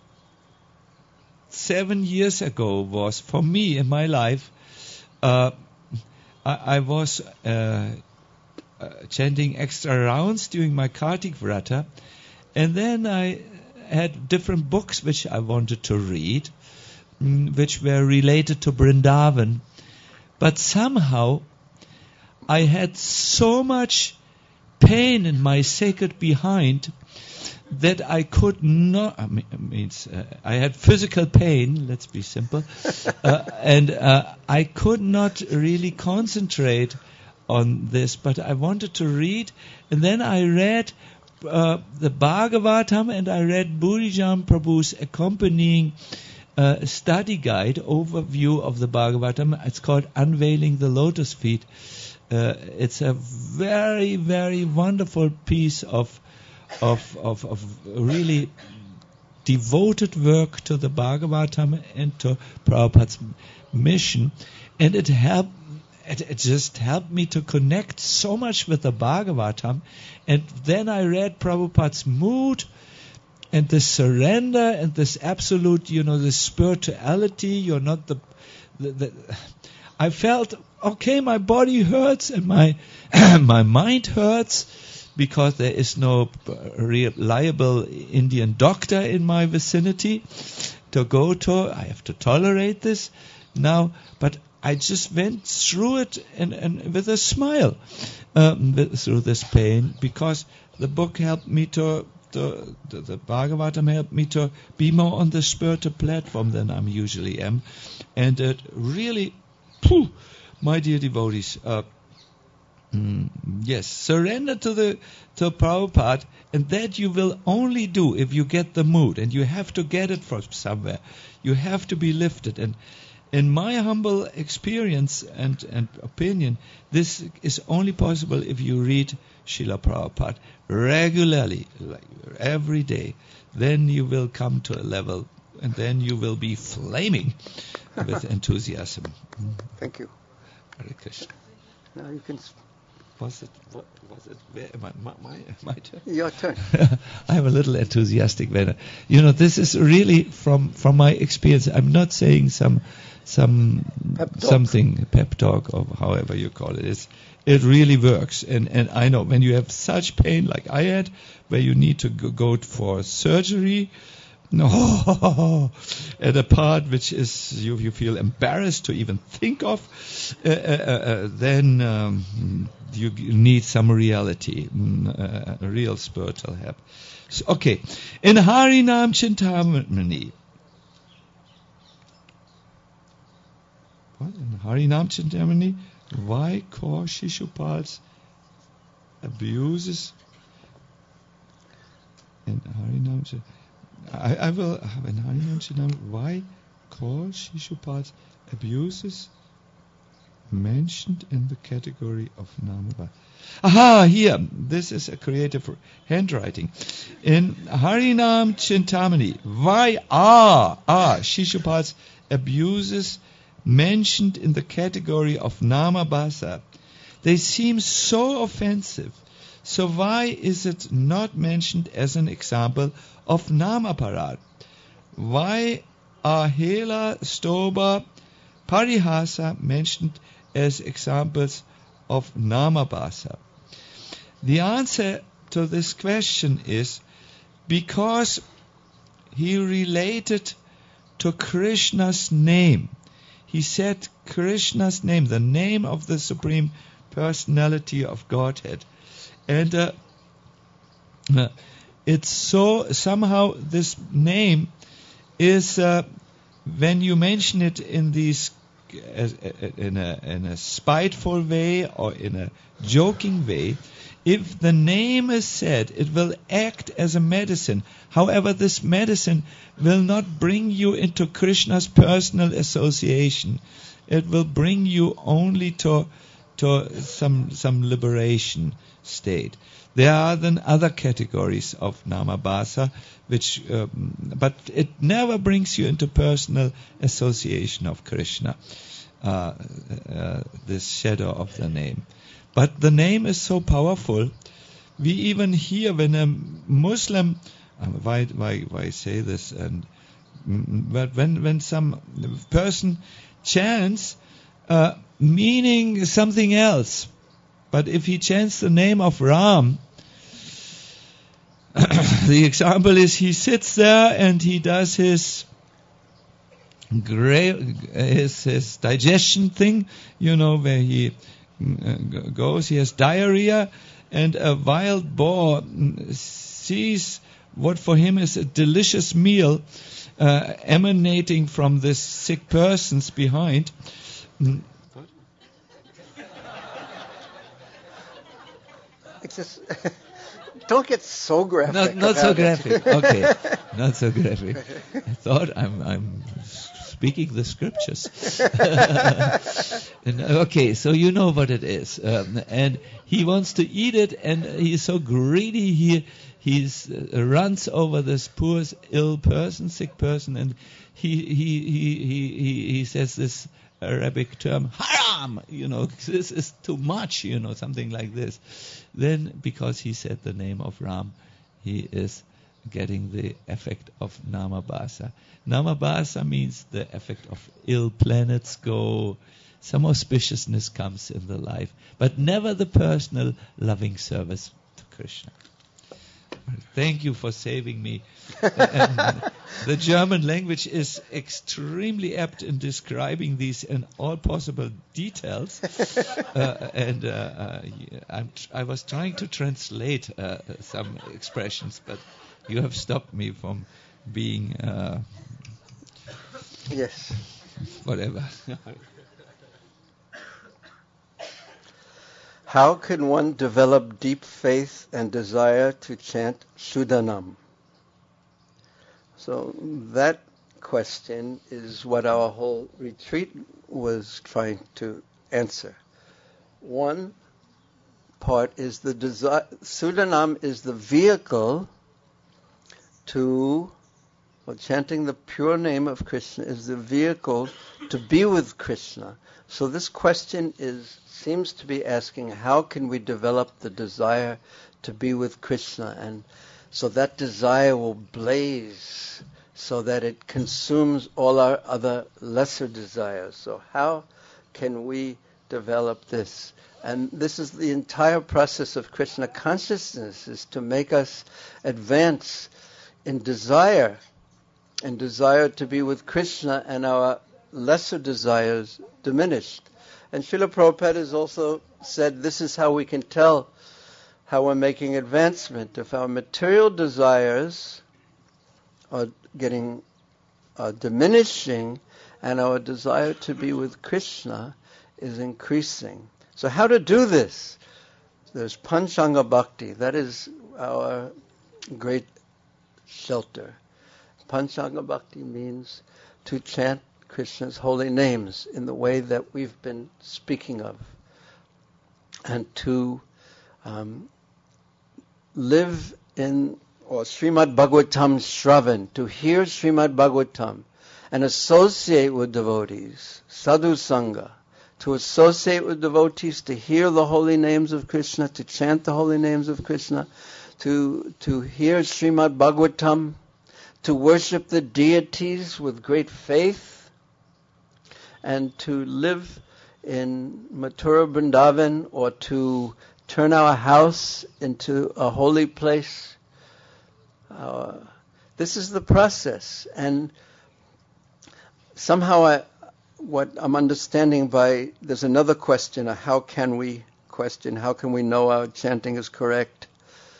seven years ago, was for me in my life. Uh, I, I was uh, uh, chanting extra rounds during my Kartik Vrata, and then I had different books which I wanted to read, mm, which were related to Vrindavan, but somehow I had so much pain in my sacred behind that I could not, I mean, means, uh, I had physical pain, let's be simple, uh, and uh, I could not really concentrate on this, but I wanted to read, and then I read uh, the Bhagavatam, and I read Burijam Prabhu's accompanying uh, study guide, overview of the Bhagavatam. It's called Unveiling the Lotus Feet. Uh, it's a very, very wonderful piece of Of, of of really devoted work to the Bhagavatam and to Prabhupada's mission, and it helped. It, it just helped me to connect so much with the Bhagavatam, and then I read Prabhupada's mood and this surrender and this absolute, you know, this spirituality. You're not the, the, the I felt okay. My body hurts and my my mind hurts, because there is no reliable Indian doctor in my vicinity to go to. I have to tolerate this now, but I just went through it and, and with a smile um, with, through this pain, because the book helped me to, to the, the Bhagavatam helped me to be more on the spiritual platform than I usually am. And it really, phew, my dear devotees, uh, mm, yes, surrender to the to Prabhupada, and that you will only do if you get the mood, and you have to get it from somewhere. You have to be lifted. And in my humble experience and, and opinion, this is only possible if you read Srila Prabhupada regularly, like every day. Then you will come to a level, and then you will be flaming with enthusiasm. Thank you. Hare Krishna. Now you can. Was it? What was it? Where, my, my, my, my turn. Your turn. I'm a little enthusiastic, Vena. You know, this is really from from my experience. I'm not saying some some Pep talk. something pep talk or however you call it. It's, it really works, and and I know when you have such pain like I had, where you need to go, go for surgery. No, at a part which is you you feel embarrassed to even think of, uh, uh, uh, then um, you need some reality, uh, real spiritual help. So, okay, in Harinam Chintamani, what in Harinam Chintamani, why cause Shishupal's abuses in Harinam Chintamani? I, I will in Harinam Chintamani, why call Shishupal's abuses mentioned in the category of Namabha? Aha, here, this is a creative handwriting. In Harinam Chintamani, why are, are Shishupal's abuses mentioned in the category of Namabhasa? They seem so offensive. So why is it not mentioned as an example of Namaparad? Why are Hela, Stoba, Parihasa mentioned as examples of Namabhasa? The answer to this question is because he related to Krishna's name. He said Krishna's name, the name of the Supreme Personality of Godhead. And uh, uh, it's so, somehow this name is, uh, when you mention it in these, uh, in a, in a spiteful way or in a joking way, if the name is said, it will act as a medicine. However, this medicine will not bring you into Krishna's personal association. It will bring you only to to some some liberation state. There are then other categories of Namabhasa, which, um, but it never brings you into personal association of Krishna, uh, uh, this shadow of the name. But the name is so powerful. We even hear when a Muslim, uh, why why why say this? And but when when some person chants, uh, meaning something else. But if he chants the name of Ram, the example is he sits there and he does his gra- his, his digestion thing, you know, where he uh, goes, he has diarrhea, and a wild boar sees what for him is a delicious meal uh, emanating from this sick person's behind. It's just, don't get so graphic. Not, not so it. graphic. Okay, not so graphic. I thought I'm I'm speaking the scriptures. And, okay, so you know what it is, um, and he wants to eat it, and he's so greedy. He he's uh, runs over this poor ill person, sick person, and he he he he he, he says this Arabic term, haram, you know, this is too much, you know, something like this. Then, because he said the name of Ram, he is getting the effect of Namabhasa. Namabhasa means the effect of ill planets go, some auspiciousness comes in the life, but never the personal loving service to Krishna. Thank you for saving me. And the German language is extremely apt in describing these in all possible details. Uh, and uh, uh, I'm tr- I was trying to translate uh, some expressions, but you have stopped me from being uh, yes. whatever. How can one develop deep faith and desire to chant Shuddhanam? So that question is what our whole retreat was trying to answer. One part is the desire. Shuddhanam is the vehicle to, well, chanting the pure name of Krishna is the vehicle to be with Krishna. So this question is seems to be asking, how can we develop the desire to be with Krishna? And so that desire will blaze so that it consumes all our other lesser desires. So how can we develop this? And this is the entire process of Krishna consciousness, is to make us advance in desire, in desire to be with Krishna, and our lesser desires diminished. And Srila Prabhupada has also said this is how we can tell how we're making advancement. If our material desires are getting are diminishing and our desire to be with Krishna is increasing. So how to do this? There's Panchanga Bhakti. That is our great shelter. Panchanga Bhakti means to chant Krishna's holy names in the way that we've been speaking of, and to um, live in, or Srimad Bhagavatam Shravan, to hear Srimad Bhagavatam and associate with devotees, sadhu sangha, to associate with devotees, to hear the holy names of Krishna, to chant the holy names of Krishna, to to hear Srimad Bhagavatam, to worship the deities with great faith, and to live in Mathura Vrindavan, or to turn our house into a holy place. Uh, this is the process. And somehow I, what I'm understanding by, there's another question, a how can we question, how can we know our chanting is correct?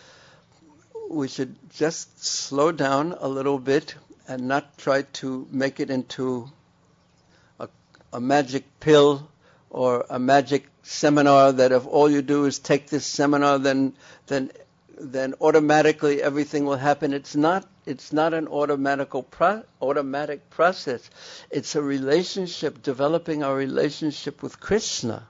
We should just slow down a little bit and not try to make it into a magic pill or a magic seminar, that if all you do is take this seminar, then then then automatically everything will happen. It's not it's not an automatical pro, automatic process. It's a relationship, developing our relationship with Krishna.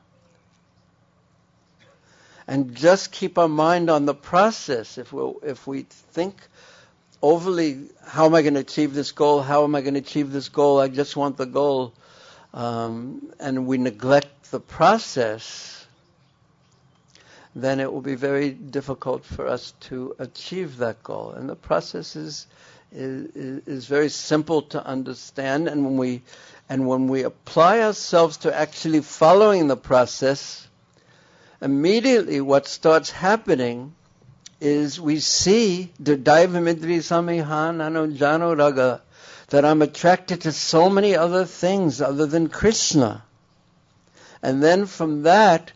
And just keep our mind on the process. If we if we think overly, how am I going to achieve this goal? How am I going to achieve this goal? I just want the goal. Um, and we neglect the process, then it will be very difficult for us to achieve that goal. And the process is is, is very simple to understand. And when we and when we apply ourselves to actually following the process, immediately what starts happening is we see Daiva Samihan Anujano Raga, that I'm attracted to so many other things other than Krishna. And then from that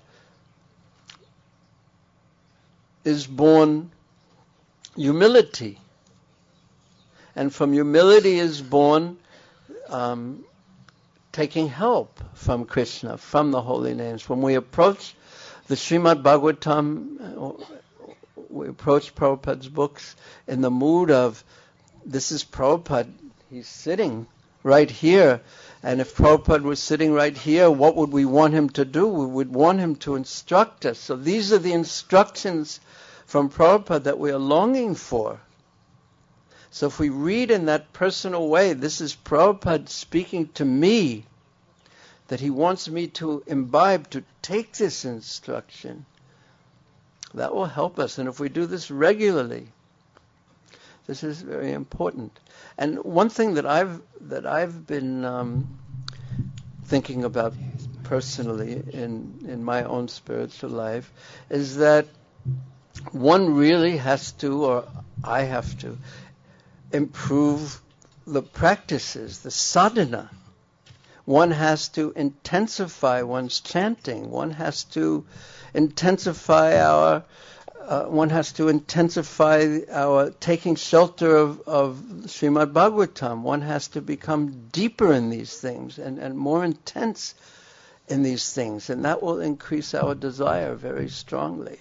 is born humility. And from humility is born um, taking help from Krishna, from the holy names. When we approach the Srimad Bhagavatam, we approach Prabhupada's books in the mood of, this is Prabhupada. He's sitting right here. And if Prabhupada was sitting right here, what would we want him to do? We would want him to instruct us. So these are the instructions from Prabhupada that we are longing for. So if we read in that personal way, this is Prabhupada speaking to me, that he wants me to imbibe, to take this instruction, that will help us. And if we do this regularly, this is very important. And one thing that I've that I've been um, thinking about personally in in my own spiritual life is that one really has to, or I have to improve the practices, the sadhana. One has to intensify one's chanting. One has to intensify our, uh, one has to intensify our taking shelter of, of Srimad Bhagavatam. One has to become deeper in these things and, and more intense in these things, and that will increase our desire very strongly.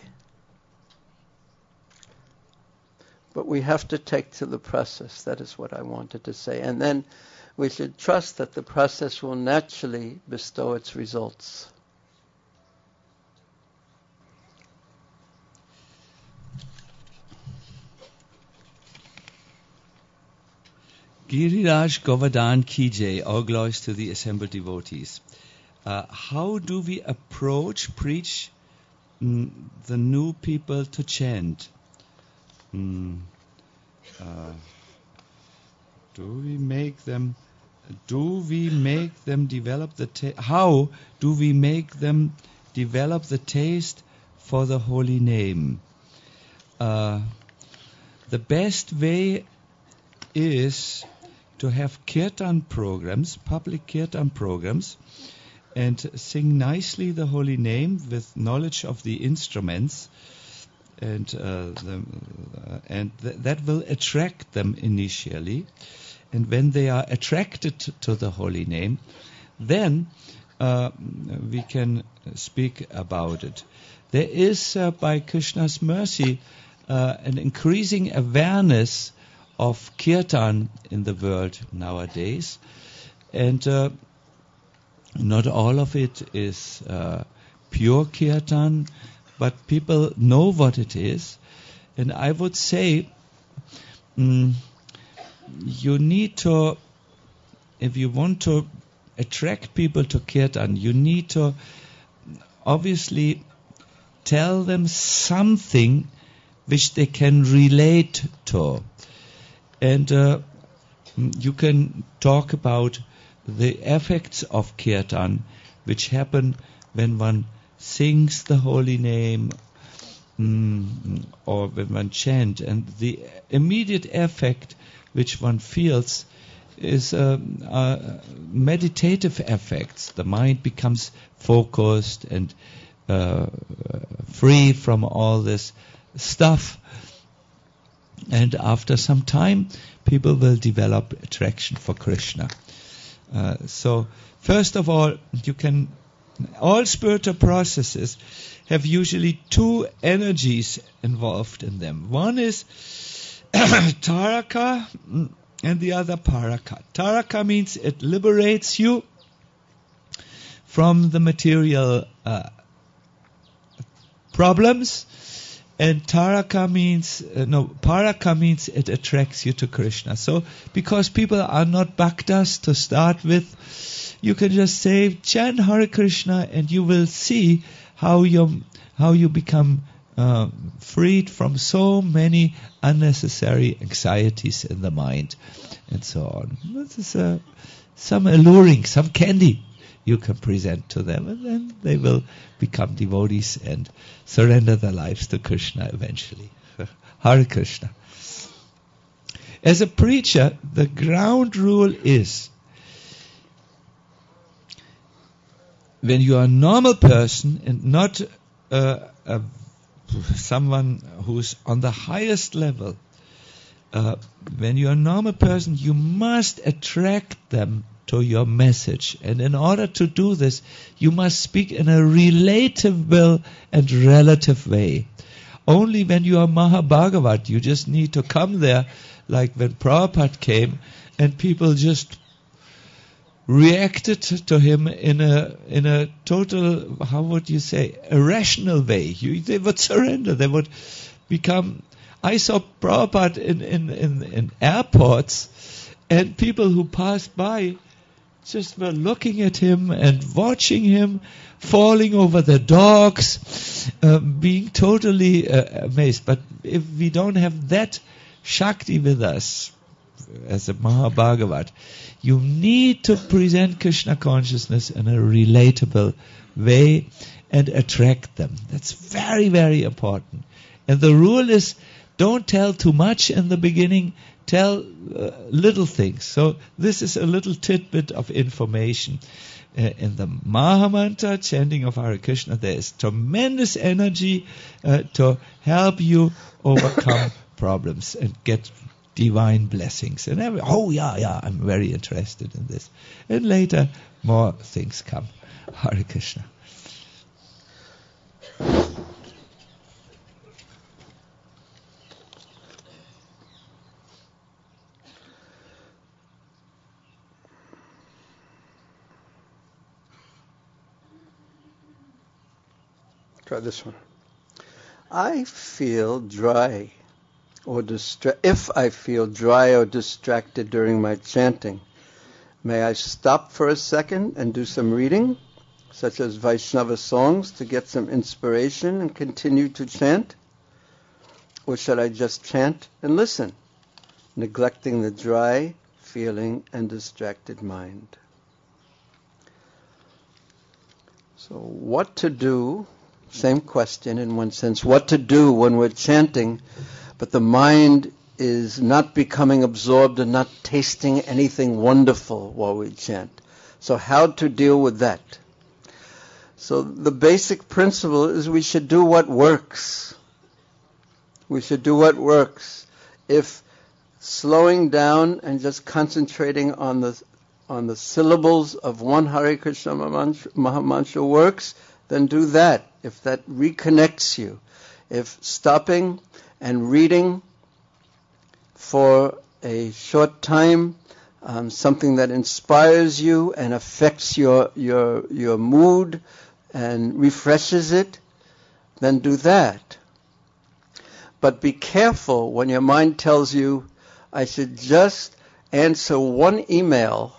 But we have to take to the process. That is what I wanted to say. And then we should trust that the process will naturally bestow its results. Giriraj Govardhan Ki Jai, all glories to the assembled devotees. Uh, how do we approach, preach mm, the new people to chant? Mm, uh, do we make them? Do we make them develop the? Ta- how do we make them develop the taste for the holy name? Uh, the best way is to have kirtan programs, public kirtan programs, and sing nicely the holy name with knowledge of the instruments. And uh, the, uh, and th- that will attract them initially. And when they are attracted to the holy name, then uh, we can speak about it. There is, uh, by Krishna's mercy, uh, an increasing awareness of kirtan in the world nowadays. And uh, not all of it is uh, pure kirtan, but people know what it is. And I would say mm, you need to, if you want to attract people to kirtan, you need to obviously tell them something which they can relate to. And uh, you can talk about the effects of kirtan which happen when one sings the holy name mm, or when one chants, and the immediate effect which one feels is uh, uh, meditative effects. The mind becomes focused and uh, free from all this stuff, and after some time people will develop attraction for Krishna. Uh, so first of all, you can all spiritual processes have usually two energies involved in them. One is taraka and the other paraka. Taraka means it liberates you from the material uh, problems, and taraka means uh, no paraka means it attracts you to Krishna. So because people are not bhaktas to start with, you can just say chant Hare Krishna, and you will see how you how you become uh, freed from so many unnecessary anxieties in the mind, and so on. This is uh, some alluring, some candy you can present to them, and then they will become devotees and surrender their lives to Krishna eventually. Hare Krishna. As a preacher, the ground rule is, when you are a normal person and not uh, a, someone who's on the highest level, uh, when you are a normal person, you must attract them to your message. And in order to do this, you must speak in a relatable and relative way. Only when you are Mahabhagavat, you just need to come there, like when Prabhupada came, and people just reacted to him in a in a total, how would you say, irrational way. You, they would surrender. They would become. I saw Prabhupada in, in, in, in airports, and people who passed by just were looking at him and watching him, falling over the dogs, uh, being totally uh, amazed. But if we don't have that Shakti with us as a Mahabhagavat, you need to present Krishna consciousness in a relatable way and attract them. That's very, very important. And the rule is don't tell too much in the beginning. Tell uh, little things. So this is a little tidbit of information. Uh, in the Mahamantra, chanting of Hare Krishna, there is tremendous energy uh, to help you overcome problems and get divine blessings. And every, oh yeah, yeah, I'm very interested in this. And later, more things come. Hare Krishna. Try this one. I feel dry or distra- if I feel dry or distracted during my chanting, may I stop for a second and do some reading, such as Vaishnava songs, to get some inspiration and continue to chant? Or should I just chant and listen, neglecting the dry feeling and distracted mind? So what to do? Same question in one sense. What to do when we're chanting, but the mind is not becoming absorbed and not tasting anything wonderful while we chant. So how to deal with that? So the basic principle is we should do what works. We should do what works. If slowing down and just concentrating on the on the syllables of one Hare Krishna Mahamantra works, then do that. If that reconnects you. If stopping and reading for a short time, um, something that inspires you and affects your, your, your mood and refreshes it, then do that. But be careful when your mind tells you, I should just answer one email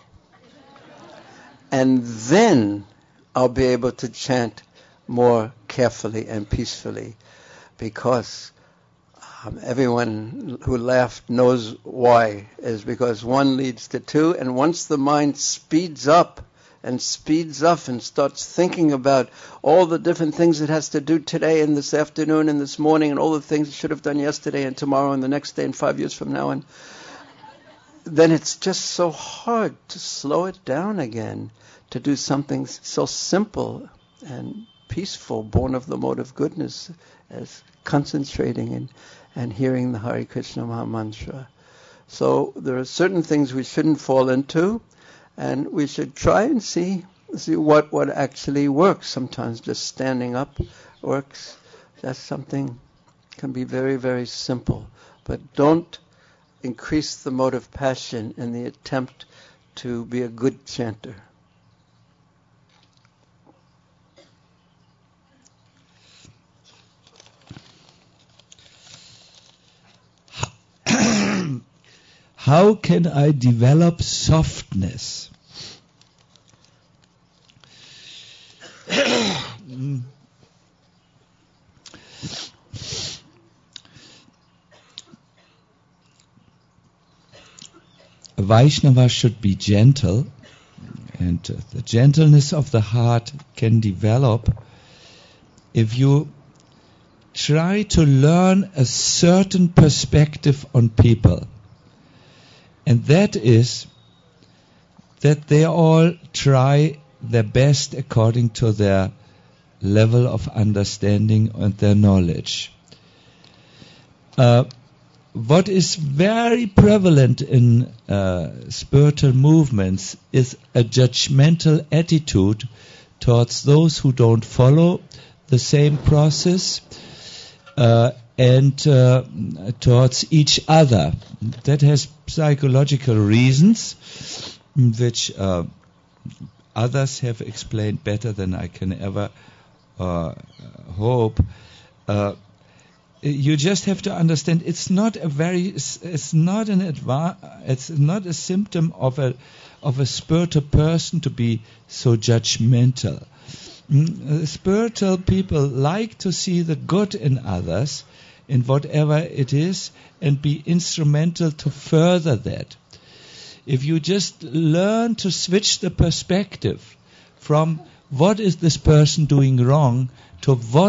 and then I'll be able to chant more carefully and peacefully, because um, everyone who laughed knows why, is because one leads to two, and once the mind speeds up and speeds up and starts thinking about all the different things it has to do today and this afternoon and this morning and all the things it should have done yesterday and tomorrow and the next day and five years from now, and then it's just so hard to slow it down again, to do something so simple and peaceful, born of the mode of goodness, as concentrating and, and hearing the Hare Krishna Mahamantra. So there are certain things we shouldn't fall into, and we should try and see see what, what actually works. Sometimes just standing up works. That's something can be very, very simple. But don't increase the mode of passion in the attempt to be a good chanter. How can I develop softness? A Vaishnava should be gentle, and uh, the gentleness of the heart can develop if you try to learn a certain perspective on people. And that is that they all try their best according to their level of understanding and their knowledge. Uh, what is very prevalent in uh, spiritual movements is a judgmental attitude towards those who don't follow the same process, uh, and uh, towards each other. That has psychological reasons, which uh, others have explained better than I can ever uh, hope. Uh, you just have to understand it's not a very, it's not an adva- it's not a symptom of a of a spiritual person to be so judgmental. Mm, spiritual people like to see the good in others, in whatever it is, and be instrumental to further that. If you just learn to switch the perspective from what is this person doing wrong to what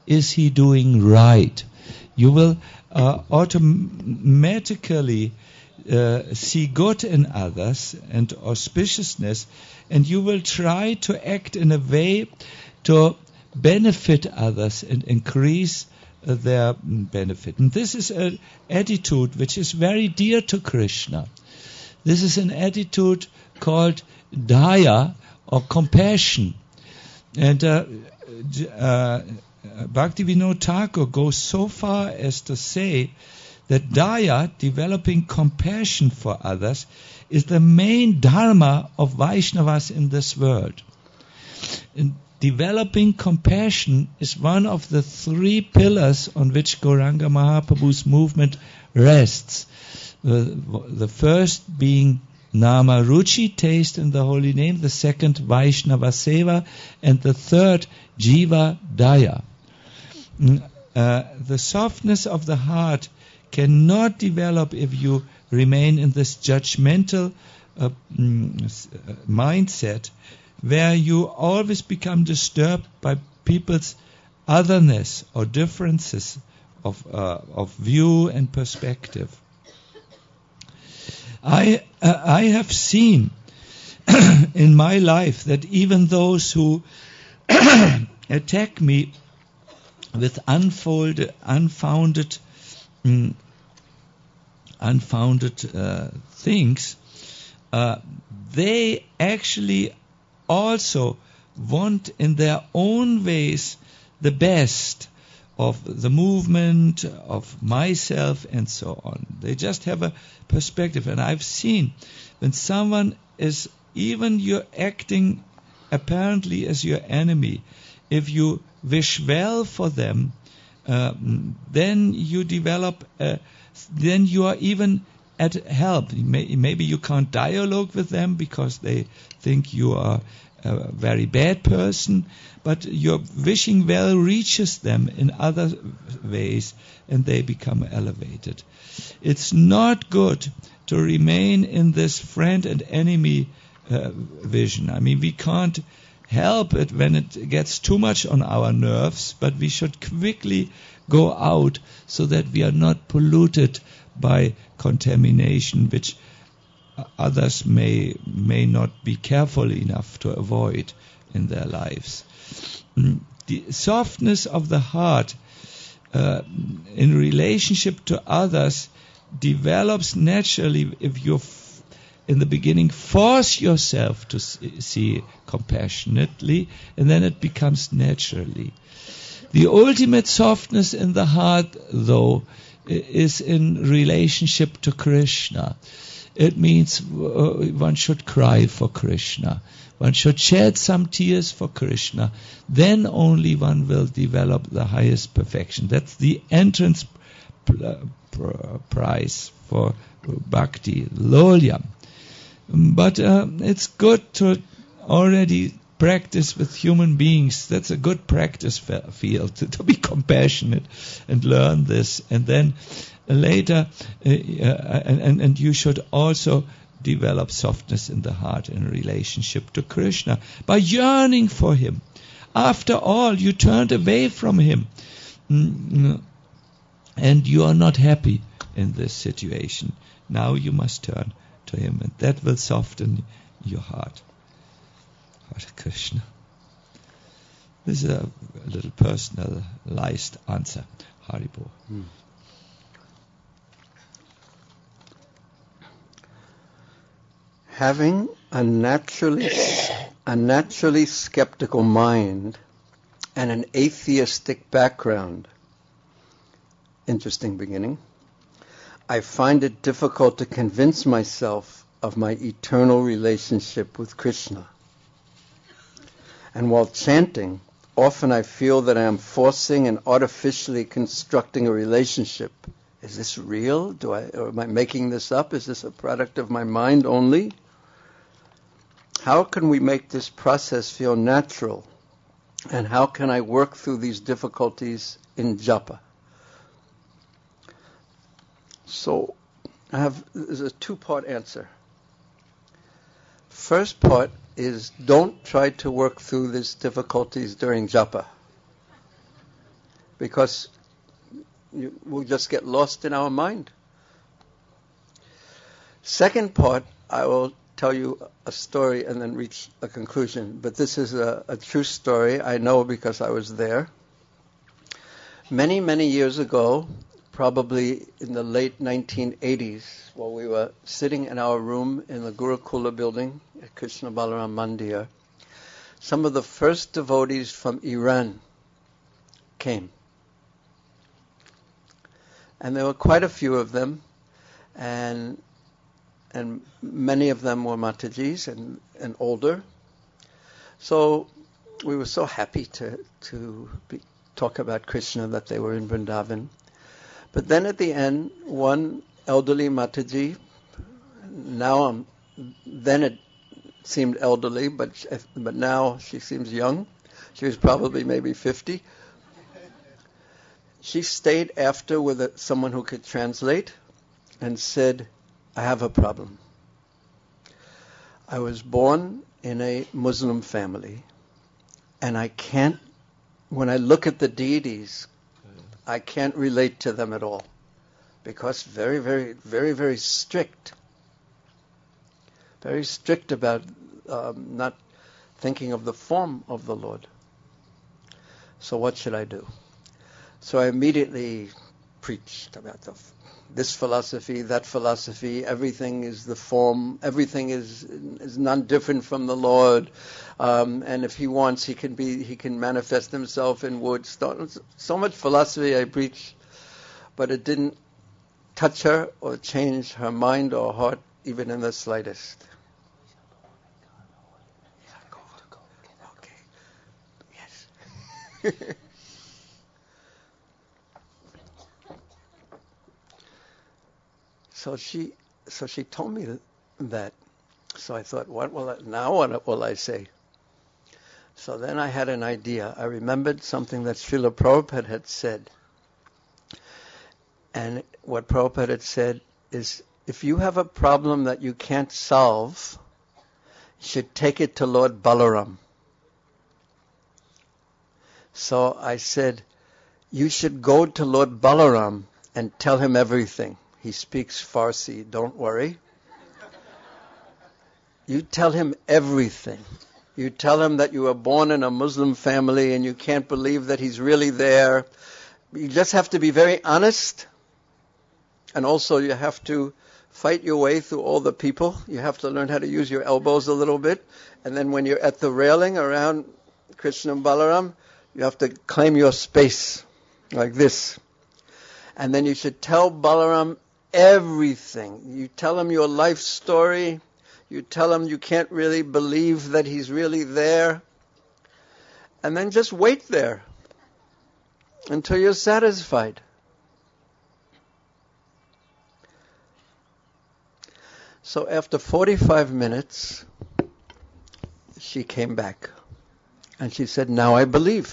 is he doing right? You will uh, automatically uh, see good in others and auspiciousness, and you will try to act in a way to benefit others and increase uh, their benefit. And this is an attitude which is very dear to Krishna. This is an attitude called daya, or compassion. And uh, uh, Bhaktivinoda Thakur goes so far as to say that daya, developing compassion for others, is the main dharma of Vaishnavas in this world. And developing compassion is one of the three pillars on which Gauranga Mahaprabhu's movement rests. Uh, the first being Nama Ruchi, taste in the holy name, the second Vaishnava Seva, and the third Jiva Daya. Uh, the softness of the heart cannot develop if you remain in this judgmental uh, mindset where you always become disturbed by people's otherness or differences of, uh, of view and perspective. I uh, I have seen in my life that even those who attack me with unfolded, unfounded, um, unfounded uh, things, uh, they actually also want in their own ways the best of the movement, of myself, and so on. They just have a perspective. And I've seen when someone is, even you're acting apparently as your enemy, if you wish well for them, uh, then you develop, a, then you are even at help. May, maybe you can't dialogue with them because they think you are a very bad person, but your wishing well reaches them in other ways and they become elevated. It's not good to remain in this friend and enemy uh, vision. I mean, we can't help it when it gets too much on our nerves, but we should quickly go out so that we are not polluted by contamination, which others may may not be careful enough to avoid in their lives. The softness of the heart uh, in relationship to others develops naturally if you f- in the beginning force yourself to see, see compassionately, and then it becomes naturally. The ultimate softness in the heart, though, is in relationship to Krishna. It means uh, one should cry for Krishna. One should shed some tears for Krishna. Then only one will develop the highest perfection. That's the entrance pl- pr- price for bhakti, lolyam. But uh, it's good to already practice with human beings. That's a good practice field, to, to be compassionate and learn this. And then later, uh, uh, and, and you should also develop softness in the heart in relationship to Krishna by yearning for him. After all, you turned away from him, mm, and you are not happy in this situation. Now you must turn to him, and that will soften your heart. Hare Krishna. This is a, a little personalized answer. Haribol. Hmm. Having a naturally a naturally skeptical mind and an atheistic background, interesting beginning, I find it difficult to convince myself of my eternal relationship with Krishna. And while chanting, often I feel that I am forcing and artificially constructing a relationship. Is this real? Do I, or am I making this up? Is this a product of my mind only? How can we make this process feel natural? And how can I work through these difficulties in japa? So I have there's a two-part answer. First part is don't try to work through these difficulties during japa. because you, we'll just get lost in our mind. Second part, I will tell you a story and then reach a conclusion. But this is a, a true story. I know because I was there. Many, many years ago, probably in the late nineteen eighties, while we were sitting in our room in the Gurukula building at Krishna Balaram Mandir, some of the first devotees from Iran came. And there were quite a few of them, and and many of them were Matajis and, and older. So we were so happy to, to be, talk about Krishna, that they were in Vrindavan. But then at the end, one elderly Mataji, now I'm, then it seemed elderly, but but now she seems young. She was probably maybe fifty. She stayed after with a, someone who could translate and said, I have a problem. I was born in a Muslim family, and I can't, when I look at the deities, I can't relate to them at all, because very, very, very, very strict. Very strict about um, not thinking of the form of the Lord. So what should I do? So I immediately preached about the, this philosophy, that philosophy. Everything is the form. Everything is is none different from the Lord. Um, and if He wants, He can be. He can manifest Himself in wood, stone. So much philosophy I preached, but it didn't touch her or change her mind or heart, even in the slightest. Okay. Yes. So she, so she told me that. So I thought, what will I, now what will I say? So then I had an idea. I remembered something that Srila Prabhupada had said. And what Prabhupada had said is, if you have a problem that you can't solve, you should take it to Lord Balaram. So I said, you should go to Lord Balaram and tell him everything. He speaks Farsi, don't worry. You tell him everything. You tell him that you were born in a Muslim family and you can't believe that he's really there. You just have to be very honest. And also you have to fight your way through all the people. You have to learn how to use your elbows a little bit. And then when you're at the railing around Krishna and Balaram, you have to claim your space like this. And then you should tell Balaram everything. You tell him your life story. You tell him you can't really believe that he's really there. And then just wait there until you're satisfied. So after forty-five minutes, she came back. And she said, now I believe.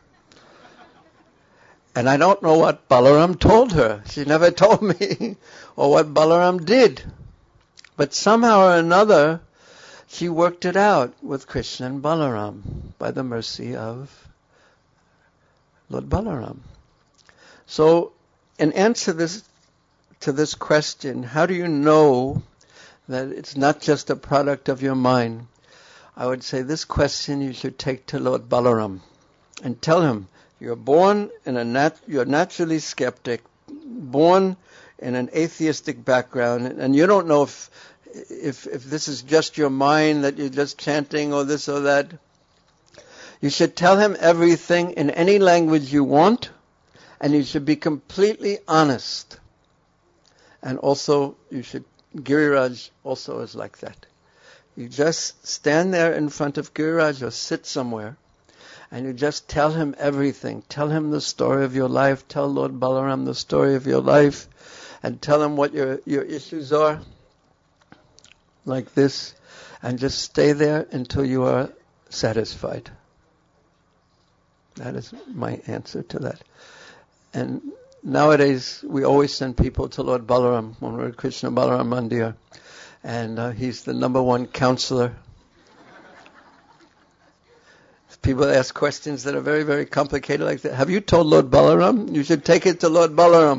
And I don't know what Balaram told her. She never told me or what Balaram did. But somehow or another, she worked it out with Krishna and Balaram by the mercy of Lord Balaram. So in answer this, to this question, how do you know that it's not just a product of your mind? I would say this question you should take to Lord Balaram and tell him, you're born in a nat- you're naturally skeptic, born in an atheistic background, and you don't know if, if if this is just your mind that you're just chanting or this or that. You should tell him everything in any language you want, and you should be completely honest. And also, you should, Giriraj also is like that. You just stand there in front of Giriraj or sit somewhere, and you just tell him everything. Tell him the story of your life. Tell Lord Balaram the story of your life. And tell him what your, your issues are. Like this. And just stay there until you are satisfied. That is my answer to that. And nowadays, we always send people to Lord Balaram when we're at Krishna Balaram Mandir. And uh, he's the number one counselor. people ask questions that are very, very complicated like that. Have you told Lord Balaram? You should take it to Lord Balaram.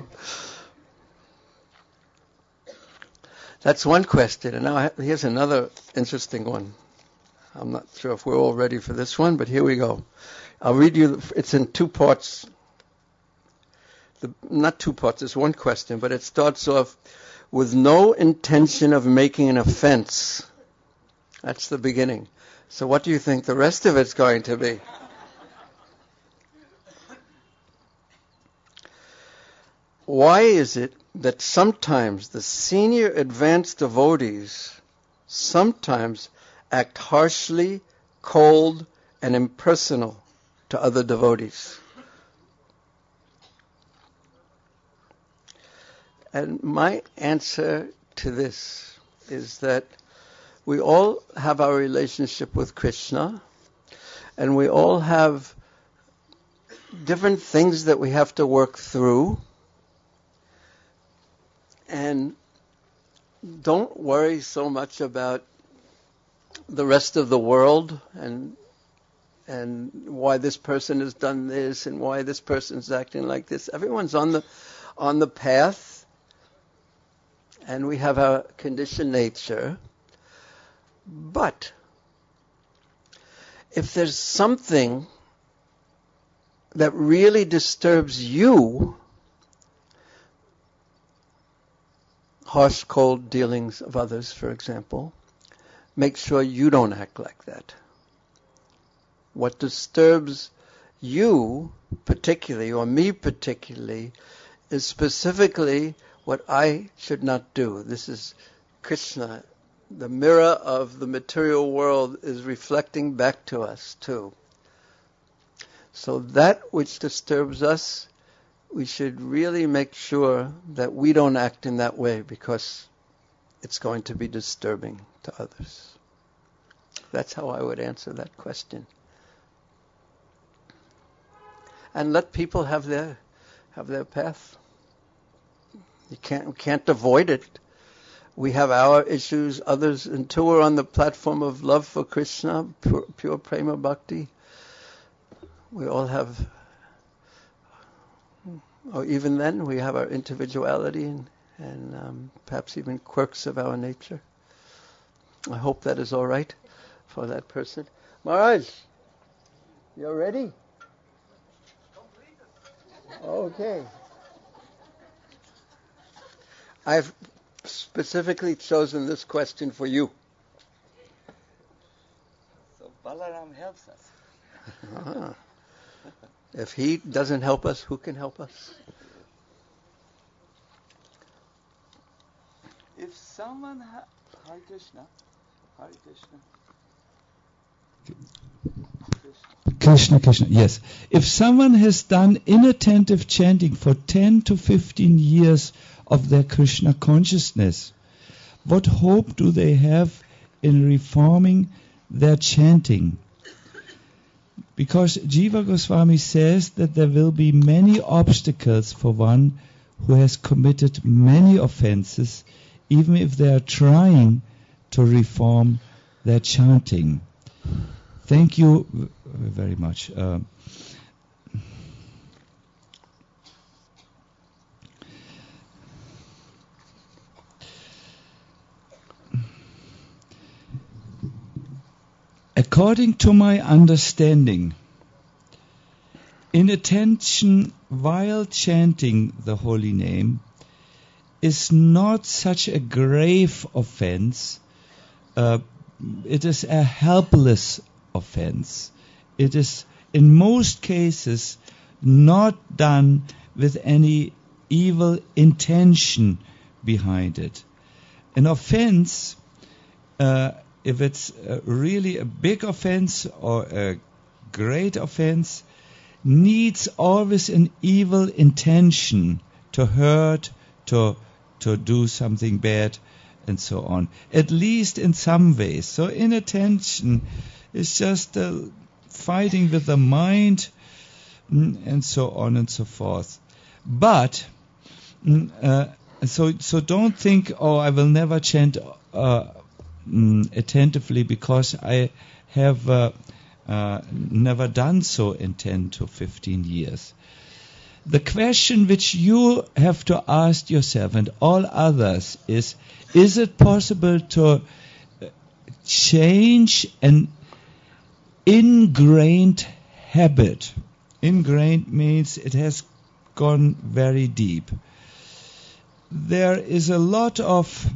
That's one question. And now here's another interesting one. I'm not sure if we're all ready for this one, but here we go. I'll read you. It's in two parts. The, not two parts. It's one question, but it starts off with no intention of making an offense. That's the beginning. So what do you think the rest of it's going to be? Why is it that sometimes the senior advanced devotees sometimes act harshly, cold, and impersonal to other devotees? And my answer to this is that we all have our relationship with Krishna, and we all have different things that we have to work through. And don't worry so much about the rest of the world and and why this person has done this and why this person's acting like this. Everyone's on the on the path, and we have our conditioned nature. But if there's something that really disturbs you, harsh, cold dealings of others, for example, make sure you don't act like that. What disturbs you particularly, or me particularly, is specifically what I should not do. This is Krishna. The mirror of the material world is reflecting back to us too. So that which disturbs us, we should really make sure that we don't act in that way, because it's going to be disturbing to others. That's how I would answer that question. And let people have their have their path. You can't can't avoid it. We have our issues, others, until we're on the platform of love for Krishna, pure, pure prema bhakti. We all have, or even then, we have our individuality and, and um, perhaps even quirks of our nature. I hope that is all right for that person. Maharaj, you're ready? Okay. I've specifically chosen this question for you. So Balaram helps us. Uh-huh. If he doesn't help us, who can help us? If someone ha- Hare Krishna, Hare Krishna. Krishna. Krishna, Krishna, yes. If someone has done inattentive chanting for ten to fifteen years of their Krishna consciousness, what hope do they have in reforming their chanting? Because Jiva Goswami says that there will be many obstacles for one who has committed many offenses, even if they are trying to reform their chanting. Thank you v- very much. Uh, According to my understanding, inattention while chanting the holy name is not such a grave offense. Uh, it is a helpless offense. It is, in most cases, not done with any evil intention behind it. An offense, uh, if it's uh, really a big offense or a great offense, needs always an evil intention to hurt, to to do something bad, and so on. At least in some ways. So inattention is just uh, fighting with the mind, mm, and so on and so forth. But mm, uh, so so don't think, oh, I will never chant Uh, Mm, attentively because I have uh, uh, never done so in ten to fifteen years. The question which you have to ask yourself and all others is, is it possible to change an ingrained habit? Ingrained means it has gone very deep. There is a lot of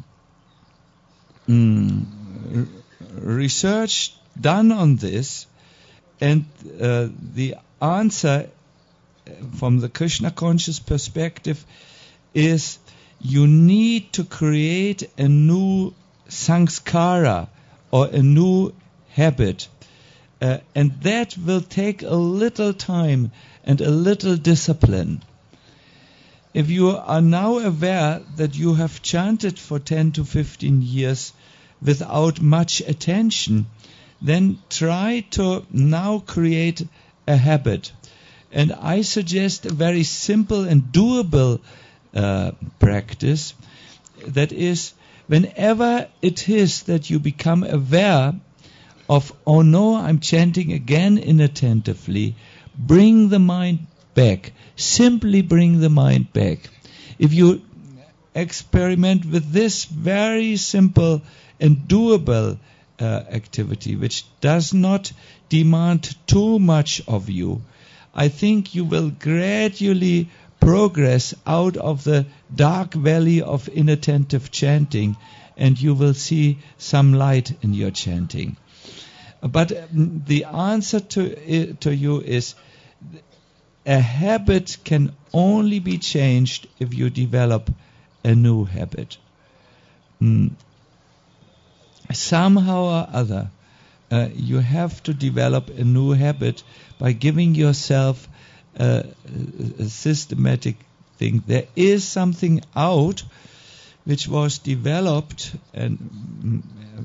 mm, r- research done on this, and uh, the answer from the Krishna conscious perspective is you need to create a new sanskara or a new habit, uh, and that will take a little time and a little discipline. If you are now aware that you have chanted for ten to fifteen years without much attention, then try to now create a habit. And I suggest a very simple and doable uh, practice. That is, whenever it is that you become aware of, oh no, I'm chanting again inattentively, bring the mind back. Simply bring the mind back. If you experiment with this very simple and doable uh, activity, which does not demand too much of you, I think you will gradually progress out of the dark valley of inattentive chanting, and you will see some light in your chanting. But um, the answer to, uh, to you is, a habit can only be changed if you develop a new habit. Mm. Somehow or other, uh, you have to develop a new habit by giving yourself a, a systematic thing. There is something out which was developed, and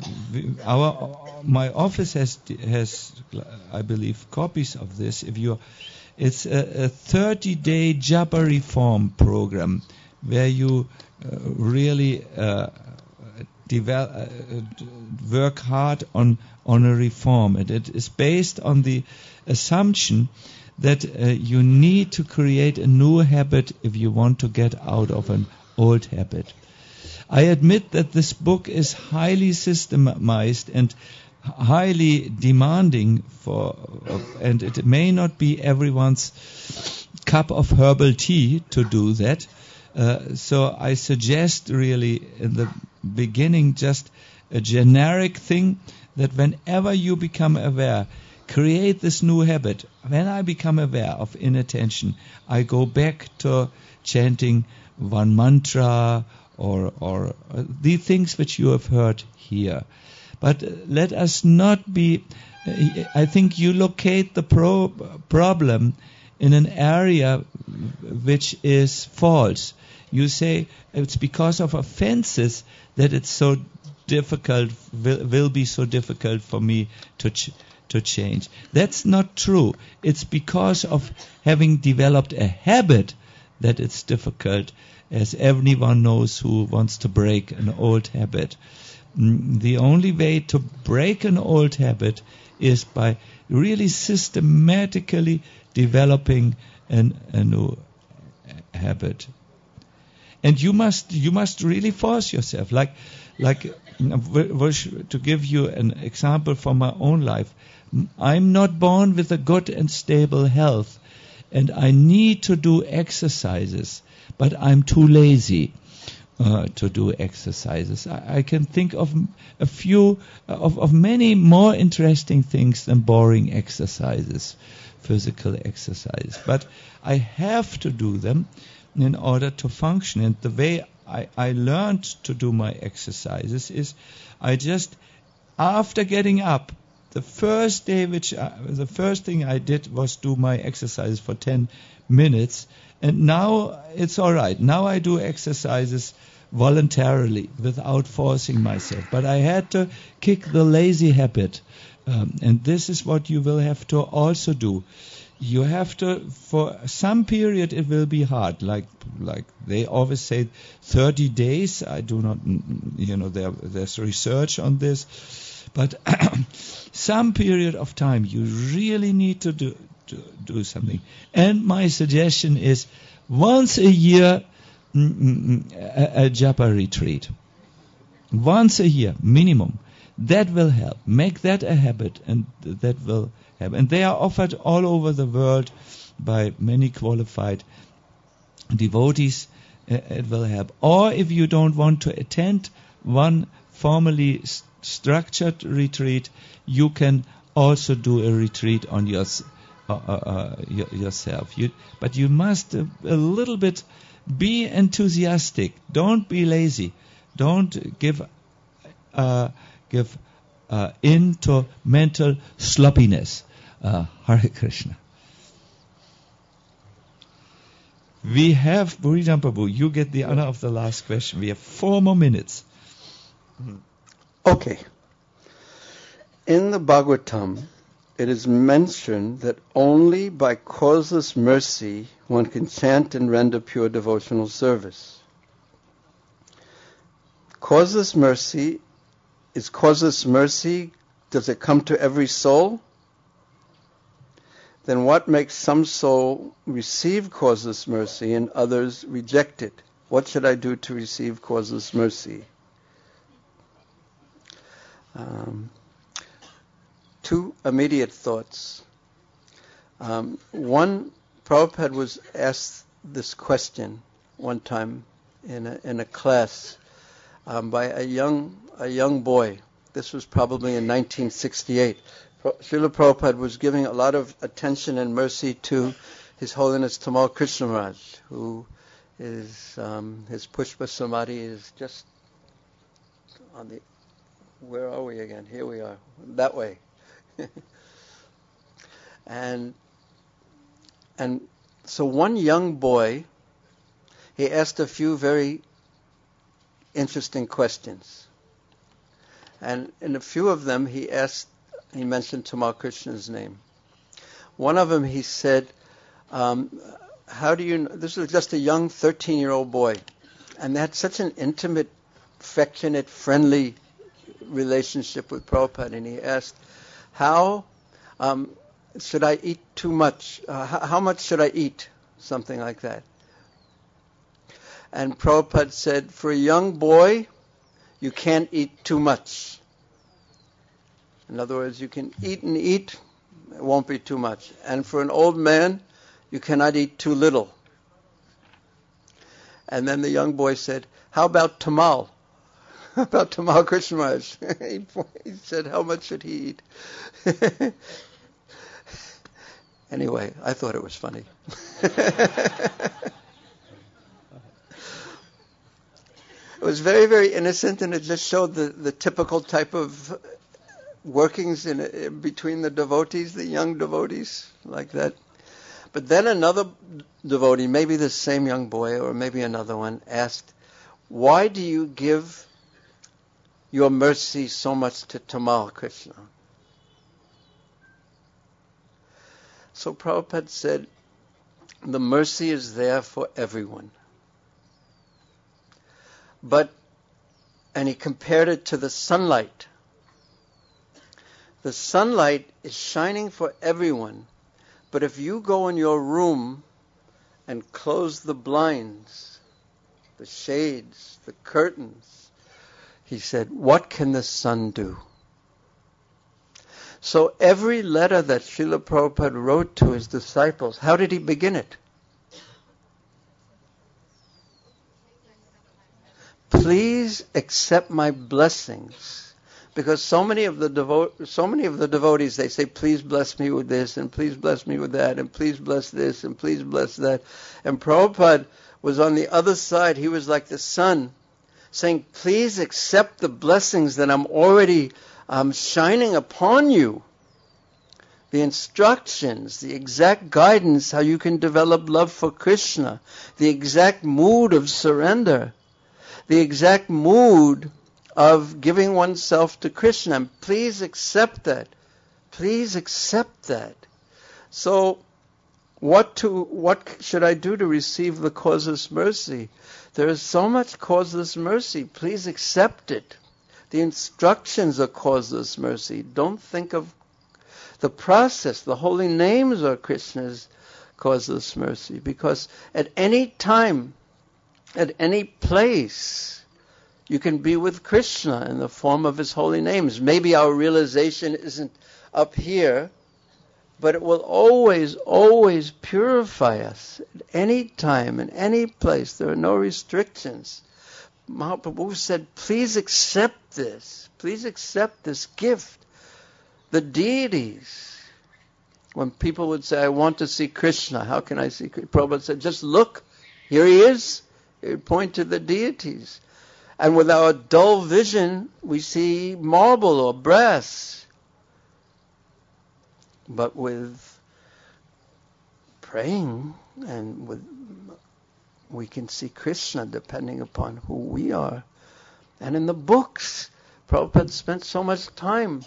our my office has has I believe copies of this. If you It's a, a thirty-day japa reform program where you uh, really uh, develop, uh, work hard on, on a reform. And it is based on the assumption that uh, you need to create a new habit if you want to get out of an old habit. I admit that this book is highly systemized and highly demanding for, and it may not be everyone's cup of herbal tea to do that. Uh, so I suggest really in the beginning just a generic thing that whenever you become aware, create this new habit. When I become aware of inattention, I go back to chanting one mantra or, or uh, the things which you have heard here. But let us not be, I think you locate the pro- problem in an area which is false. You say it's because of offenses that it's so difficult, will, will be so difficult for me to ch- to change. That's not true. It's because of having developed a habit that it's difficult, as everyone knows who wants to break an old habit. The only way to break an old habit is by really systematically developing an, a new habit. And you must you must really force yourself. Like like to give you an example from my own life, I'm not born with a good and stable health, and I need to do exercises, but I'm too lazy Uh, to do exercises. I, I can think of a few, uh, of, of many more interesting things than boring exercises, physical exercises. But I have to do them in order to function. And the way I, I learned to do my exercises is I just, after getting up, the first day which I, the first thing I did was do my exercises for ten minutes. And now it's all right. Now I do exercises voluntarily without forcing myself. But I had to kick the lazy habit. Um, and this is what you will have to also do. you have to, for some period it will be hard, like like they always say thirty days. I do not, you know, there, there's research on this, but some period of time you really need to do, to do something. And my suggestion is once a year, a, a japa retreat. Once a year, minimum. That will help. Make that a habit, and that will help. And they are offered all over the world by many qualified devotees. Uh, it will help. Or if you don't want to attend one formally st- structured retreat, you can also do a retreat on your, uh, uh, uh, y- yourself. You, but you must uh, a little bit be enthusiastic. Don't be lazy. Don't give uh, give uh, into mental sloppiness. Uh, Hare Krishna. We have, Bhurijam Prabhu, you get the honor of the last question. We have four more minutes. Okay. In the Bhagavatam, it is mentioned that only by causeless mercy one can chant and render pure devotional service. Causeless mercy, is causeless mercy, does it come to every soul? Then what makes some soul receive causeless mercy and others reject it? What should I do to receive causeless mercy? Um, two immediate thoughts. Um, one, Prabhupada was asked this question one time in a, in a class um, by a young a young boy. This was probably in nineteen sixty-eight. Srila Prabhupada was giving a lot of attention and mercy to His Holiness Tamal Krishna Maharaj, who is, um, his Pushpa Samadhi is just on the, where are we again? Here we are, that way. and and so one young boy, he asked a few very interesting questions. And in a few of them he asked, he mentioned Tamal Krishna's name. One of them he said, um, how do you know, this was just a young thirteen-year-old boy, and they had such an intimate, affectionate, friendly relationship with Prabhupada, and he asked, how um, should I eat too much? Uh, how, how much should I eat? Something like that. And Prabhupada said, for a young boy, you can't eat too much. In other words, you can eat and eat, it won't be too much. And for an old man, you cannot eat too little. And then the young boy said, how about Tamal? How about Tamal Krishna Maharaj? he, he said, how much should he eat? Anyway, I thought it was funny. It was very, very innocent, and it just showed the, the typical type of workings in, in between the devotees, the young devotees, like that. But then another devotee, maybe the same young boy or maybe another one, asked, why do you give your mercy so much to Tamal Krishna? So Prabhupada said, the mercy is there for everyone. But, and he compared it to the sunlight. The sunlight is shining for everyone, but if you go in your room and close the blinds, the shades, the curtains, he said, what can the sun do? So every letter that Srila Prabhupada wrote to his disciples, how did he begin it? Please accept my blessings, because so many of the devo- so many of the devotees, they say, please bless me with this, and please bless me with that, and please bless this, and please bless that. And Prabhupada was on the other side. He was like the sun, saying, please accept the blessings that I'm already um, shining upon you. The instructions, the exact guidance, how you can develop love for Krishna, the exact mood of surrender, the exact mood of giving oneself to Krishna. Please accept that. Please accept that. So What to what should I do to receive the causeless mercy? There is so much causeless mercy. Please accept it. The instructions are causeless mercy. Don't think of the process. The holy names are Krishna's causeless mercy, because at any time, at any place, you can be with Krishna in the form of his holy names. Maybe our realization isn't up here, but it will always, always purify us at any time, in any place. There are no restrictions. Mahaprabhu said, please accept this. Please accept this gift. The deities. When people would say, I want to see Krishna, how can I see Krishna? Prabhupada said, just look, here he is. He would point to the deities. And with our dull vision, we see marble or brass. But with praying, and with we can see Krishna depending upon who we are. And in the books, Prabhupada spent so much time,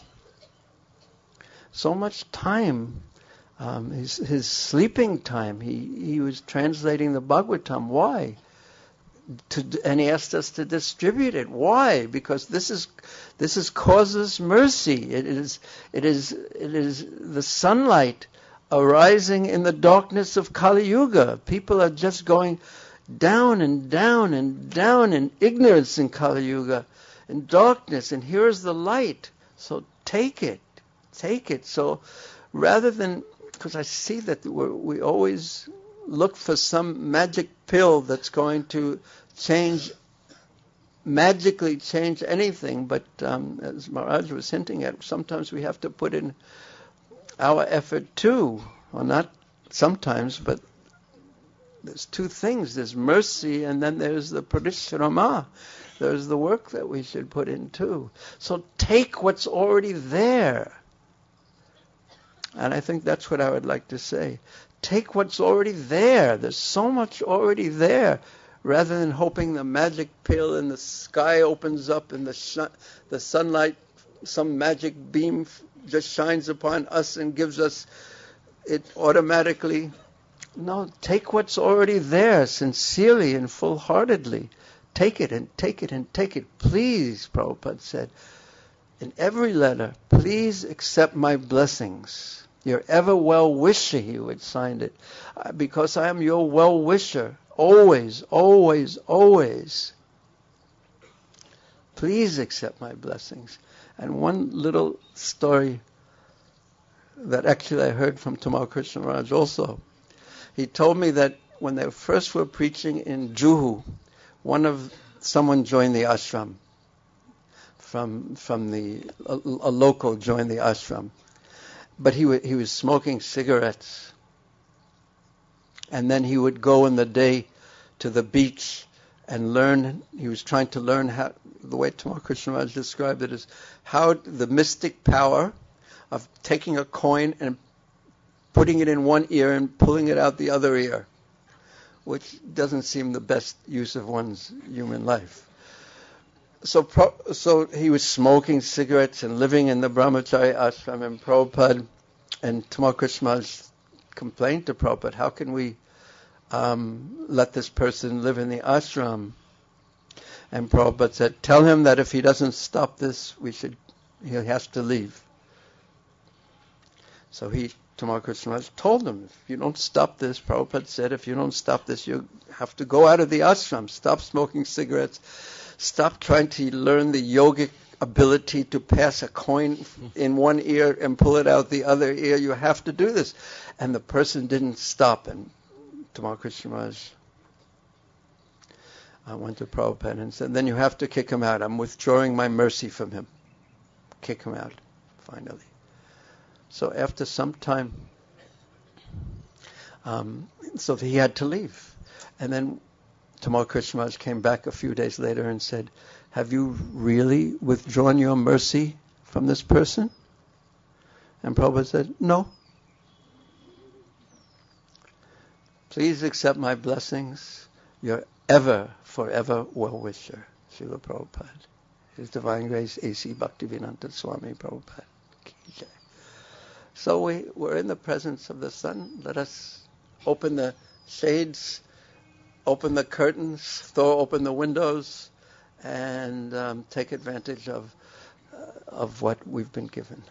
so much time, um, his, his sleeping time, he, he was translating the Bhagavatam. Why? To, and he asked us to distribute it. Why? Because this is this is causeless mercy. It is it is it is the sunlight arising in the darkness of Kali Yuga. People are just going down and down and down in ignorance in Kali Yuga, in darkness. And here is the light. So take it, take it. So rather than, because I see that we're, we always look for some magic pill that's going to change, magically change anything. But um, as Maharaj was hinting at, sometimes we have to put in our effort too. Well, not sometimes, but there's two things. There's mercy, and then there's the parishrama. There's the work that we should put in too. So take what's already there. And I think that's what I would like to say. Take what's already there. There's so much already there. Rather than hoping the magic pill in the sky opens up and the sh- the sunlight, some magic beam just shines upon us and gives us it automatically. No, take what's already there sincerely and full-heartedly. Take it and take it and take it. Please, Prabhupada said, in every letter, please accept my blessings. Your ever well-wisher, he would sign it, because I am your well-wisher. Always, always, always. Please accept my blessings. And one little story that actually I heard from Tamal Krishna Maharaj also. He told me that when they first were preaching in Juhu, one of someone joined the ashram. From from the a, a local joined the ashram, but he w- he was smoking cigarettes. And then he would go in the day to the beach and learn. He was trying to learn how, the way Tamal Krishna Maharaj described it, is how the mystic power of taking a coin and putting it in one ear and pulling it out the other ear, which doesn't seem the best use of one's human life. So so he was smoking cigarettes and living in the Brahmachari ashram, and Prabhupada and Tamal Krishna Maharaj complained to Prabhupada, how can we um, let this person live in the ashram? And Prabhupada said, tell him that if he doesn't stop this, we should, he has to leave. So he, Tamal Krishna Maharaj, told him, if you don't stop this, Prabhupada said, if you don't stop this, you have to go out of the ashram, stop smoking cigarettes, stop trying to learn the yogic ability to pass a coin in one ear and pull it out the other ear. You have to do this. And the person didn't stop. And Tamal Krishna Maharaj I went to Prabhupada and said, then you have to kick him out. I'm withdrawing my mercy from him. Kick him out, finally. So after some time, um, so he had to leave. And then Tamal Krishna Maharaj came back a few days later and said, have you really withdrawn your mercy from this person? And Prabhupada said, no. Please accept my blessings. You're ever, forever well-wisher. Srila Prabhupada. His Divine Grace A C Bhaktivedanta Swami Prabhupada. So we, we're in the presence of the sun. Let us open the shades, open the curtains, throw open the windows, and um, take advantage of uh, of what we've been given.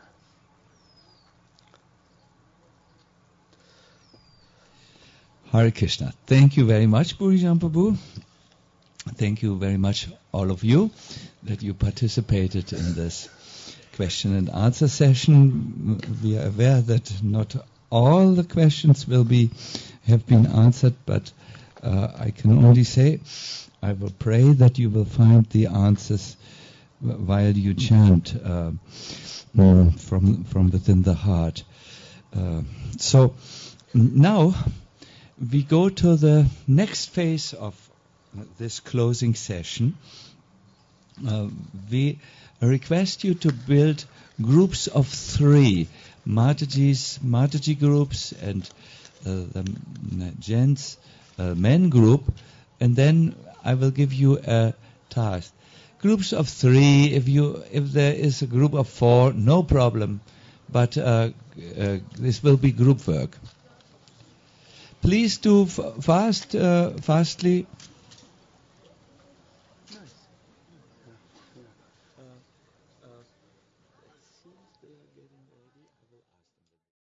Hare Krishna. Thank you very much, Burijan Prabhu. Thank you very much, all of you, that you participated in this question and answer session. We are aware that not all the questions will be have been answered, but uh, I can only say I will pray that you will find the answers while you chant uh, mm, from from within the heart. Uh, so now we go to the next phase of this closing session. Uh, we request you to build groups of three, Mataji's, Mataji groups and uh, the gents, uh, men group, and then I will give you a task. Groups of three, if you if there is a group of four, no problem, but uh, uh, this will be group work. Please do f- fast, uh, fastly.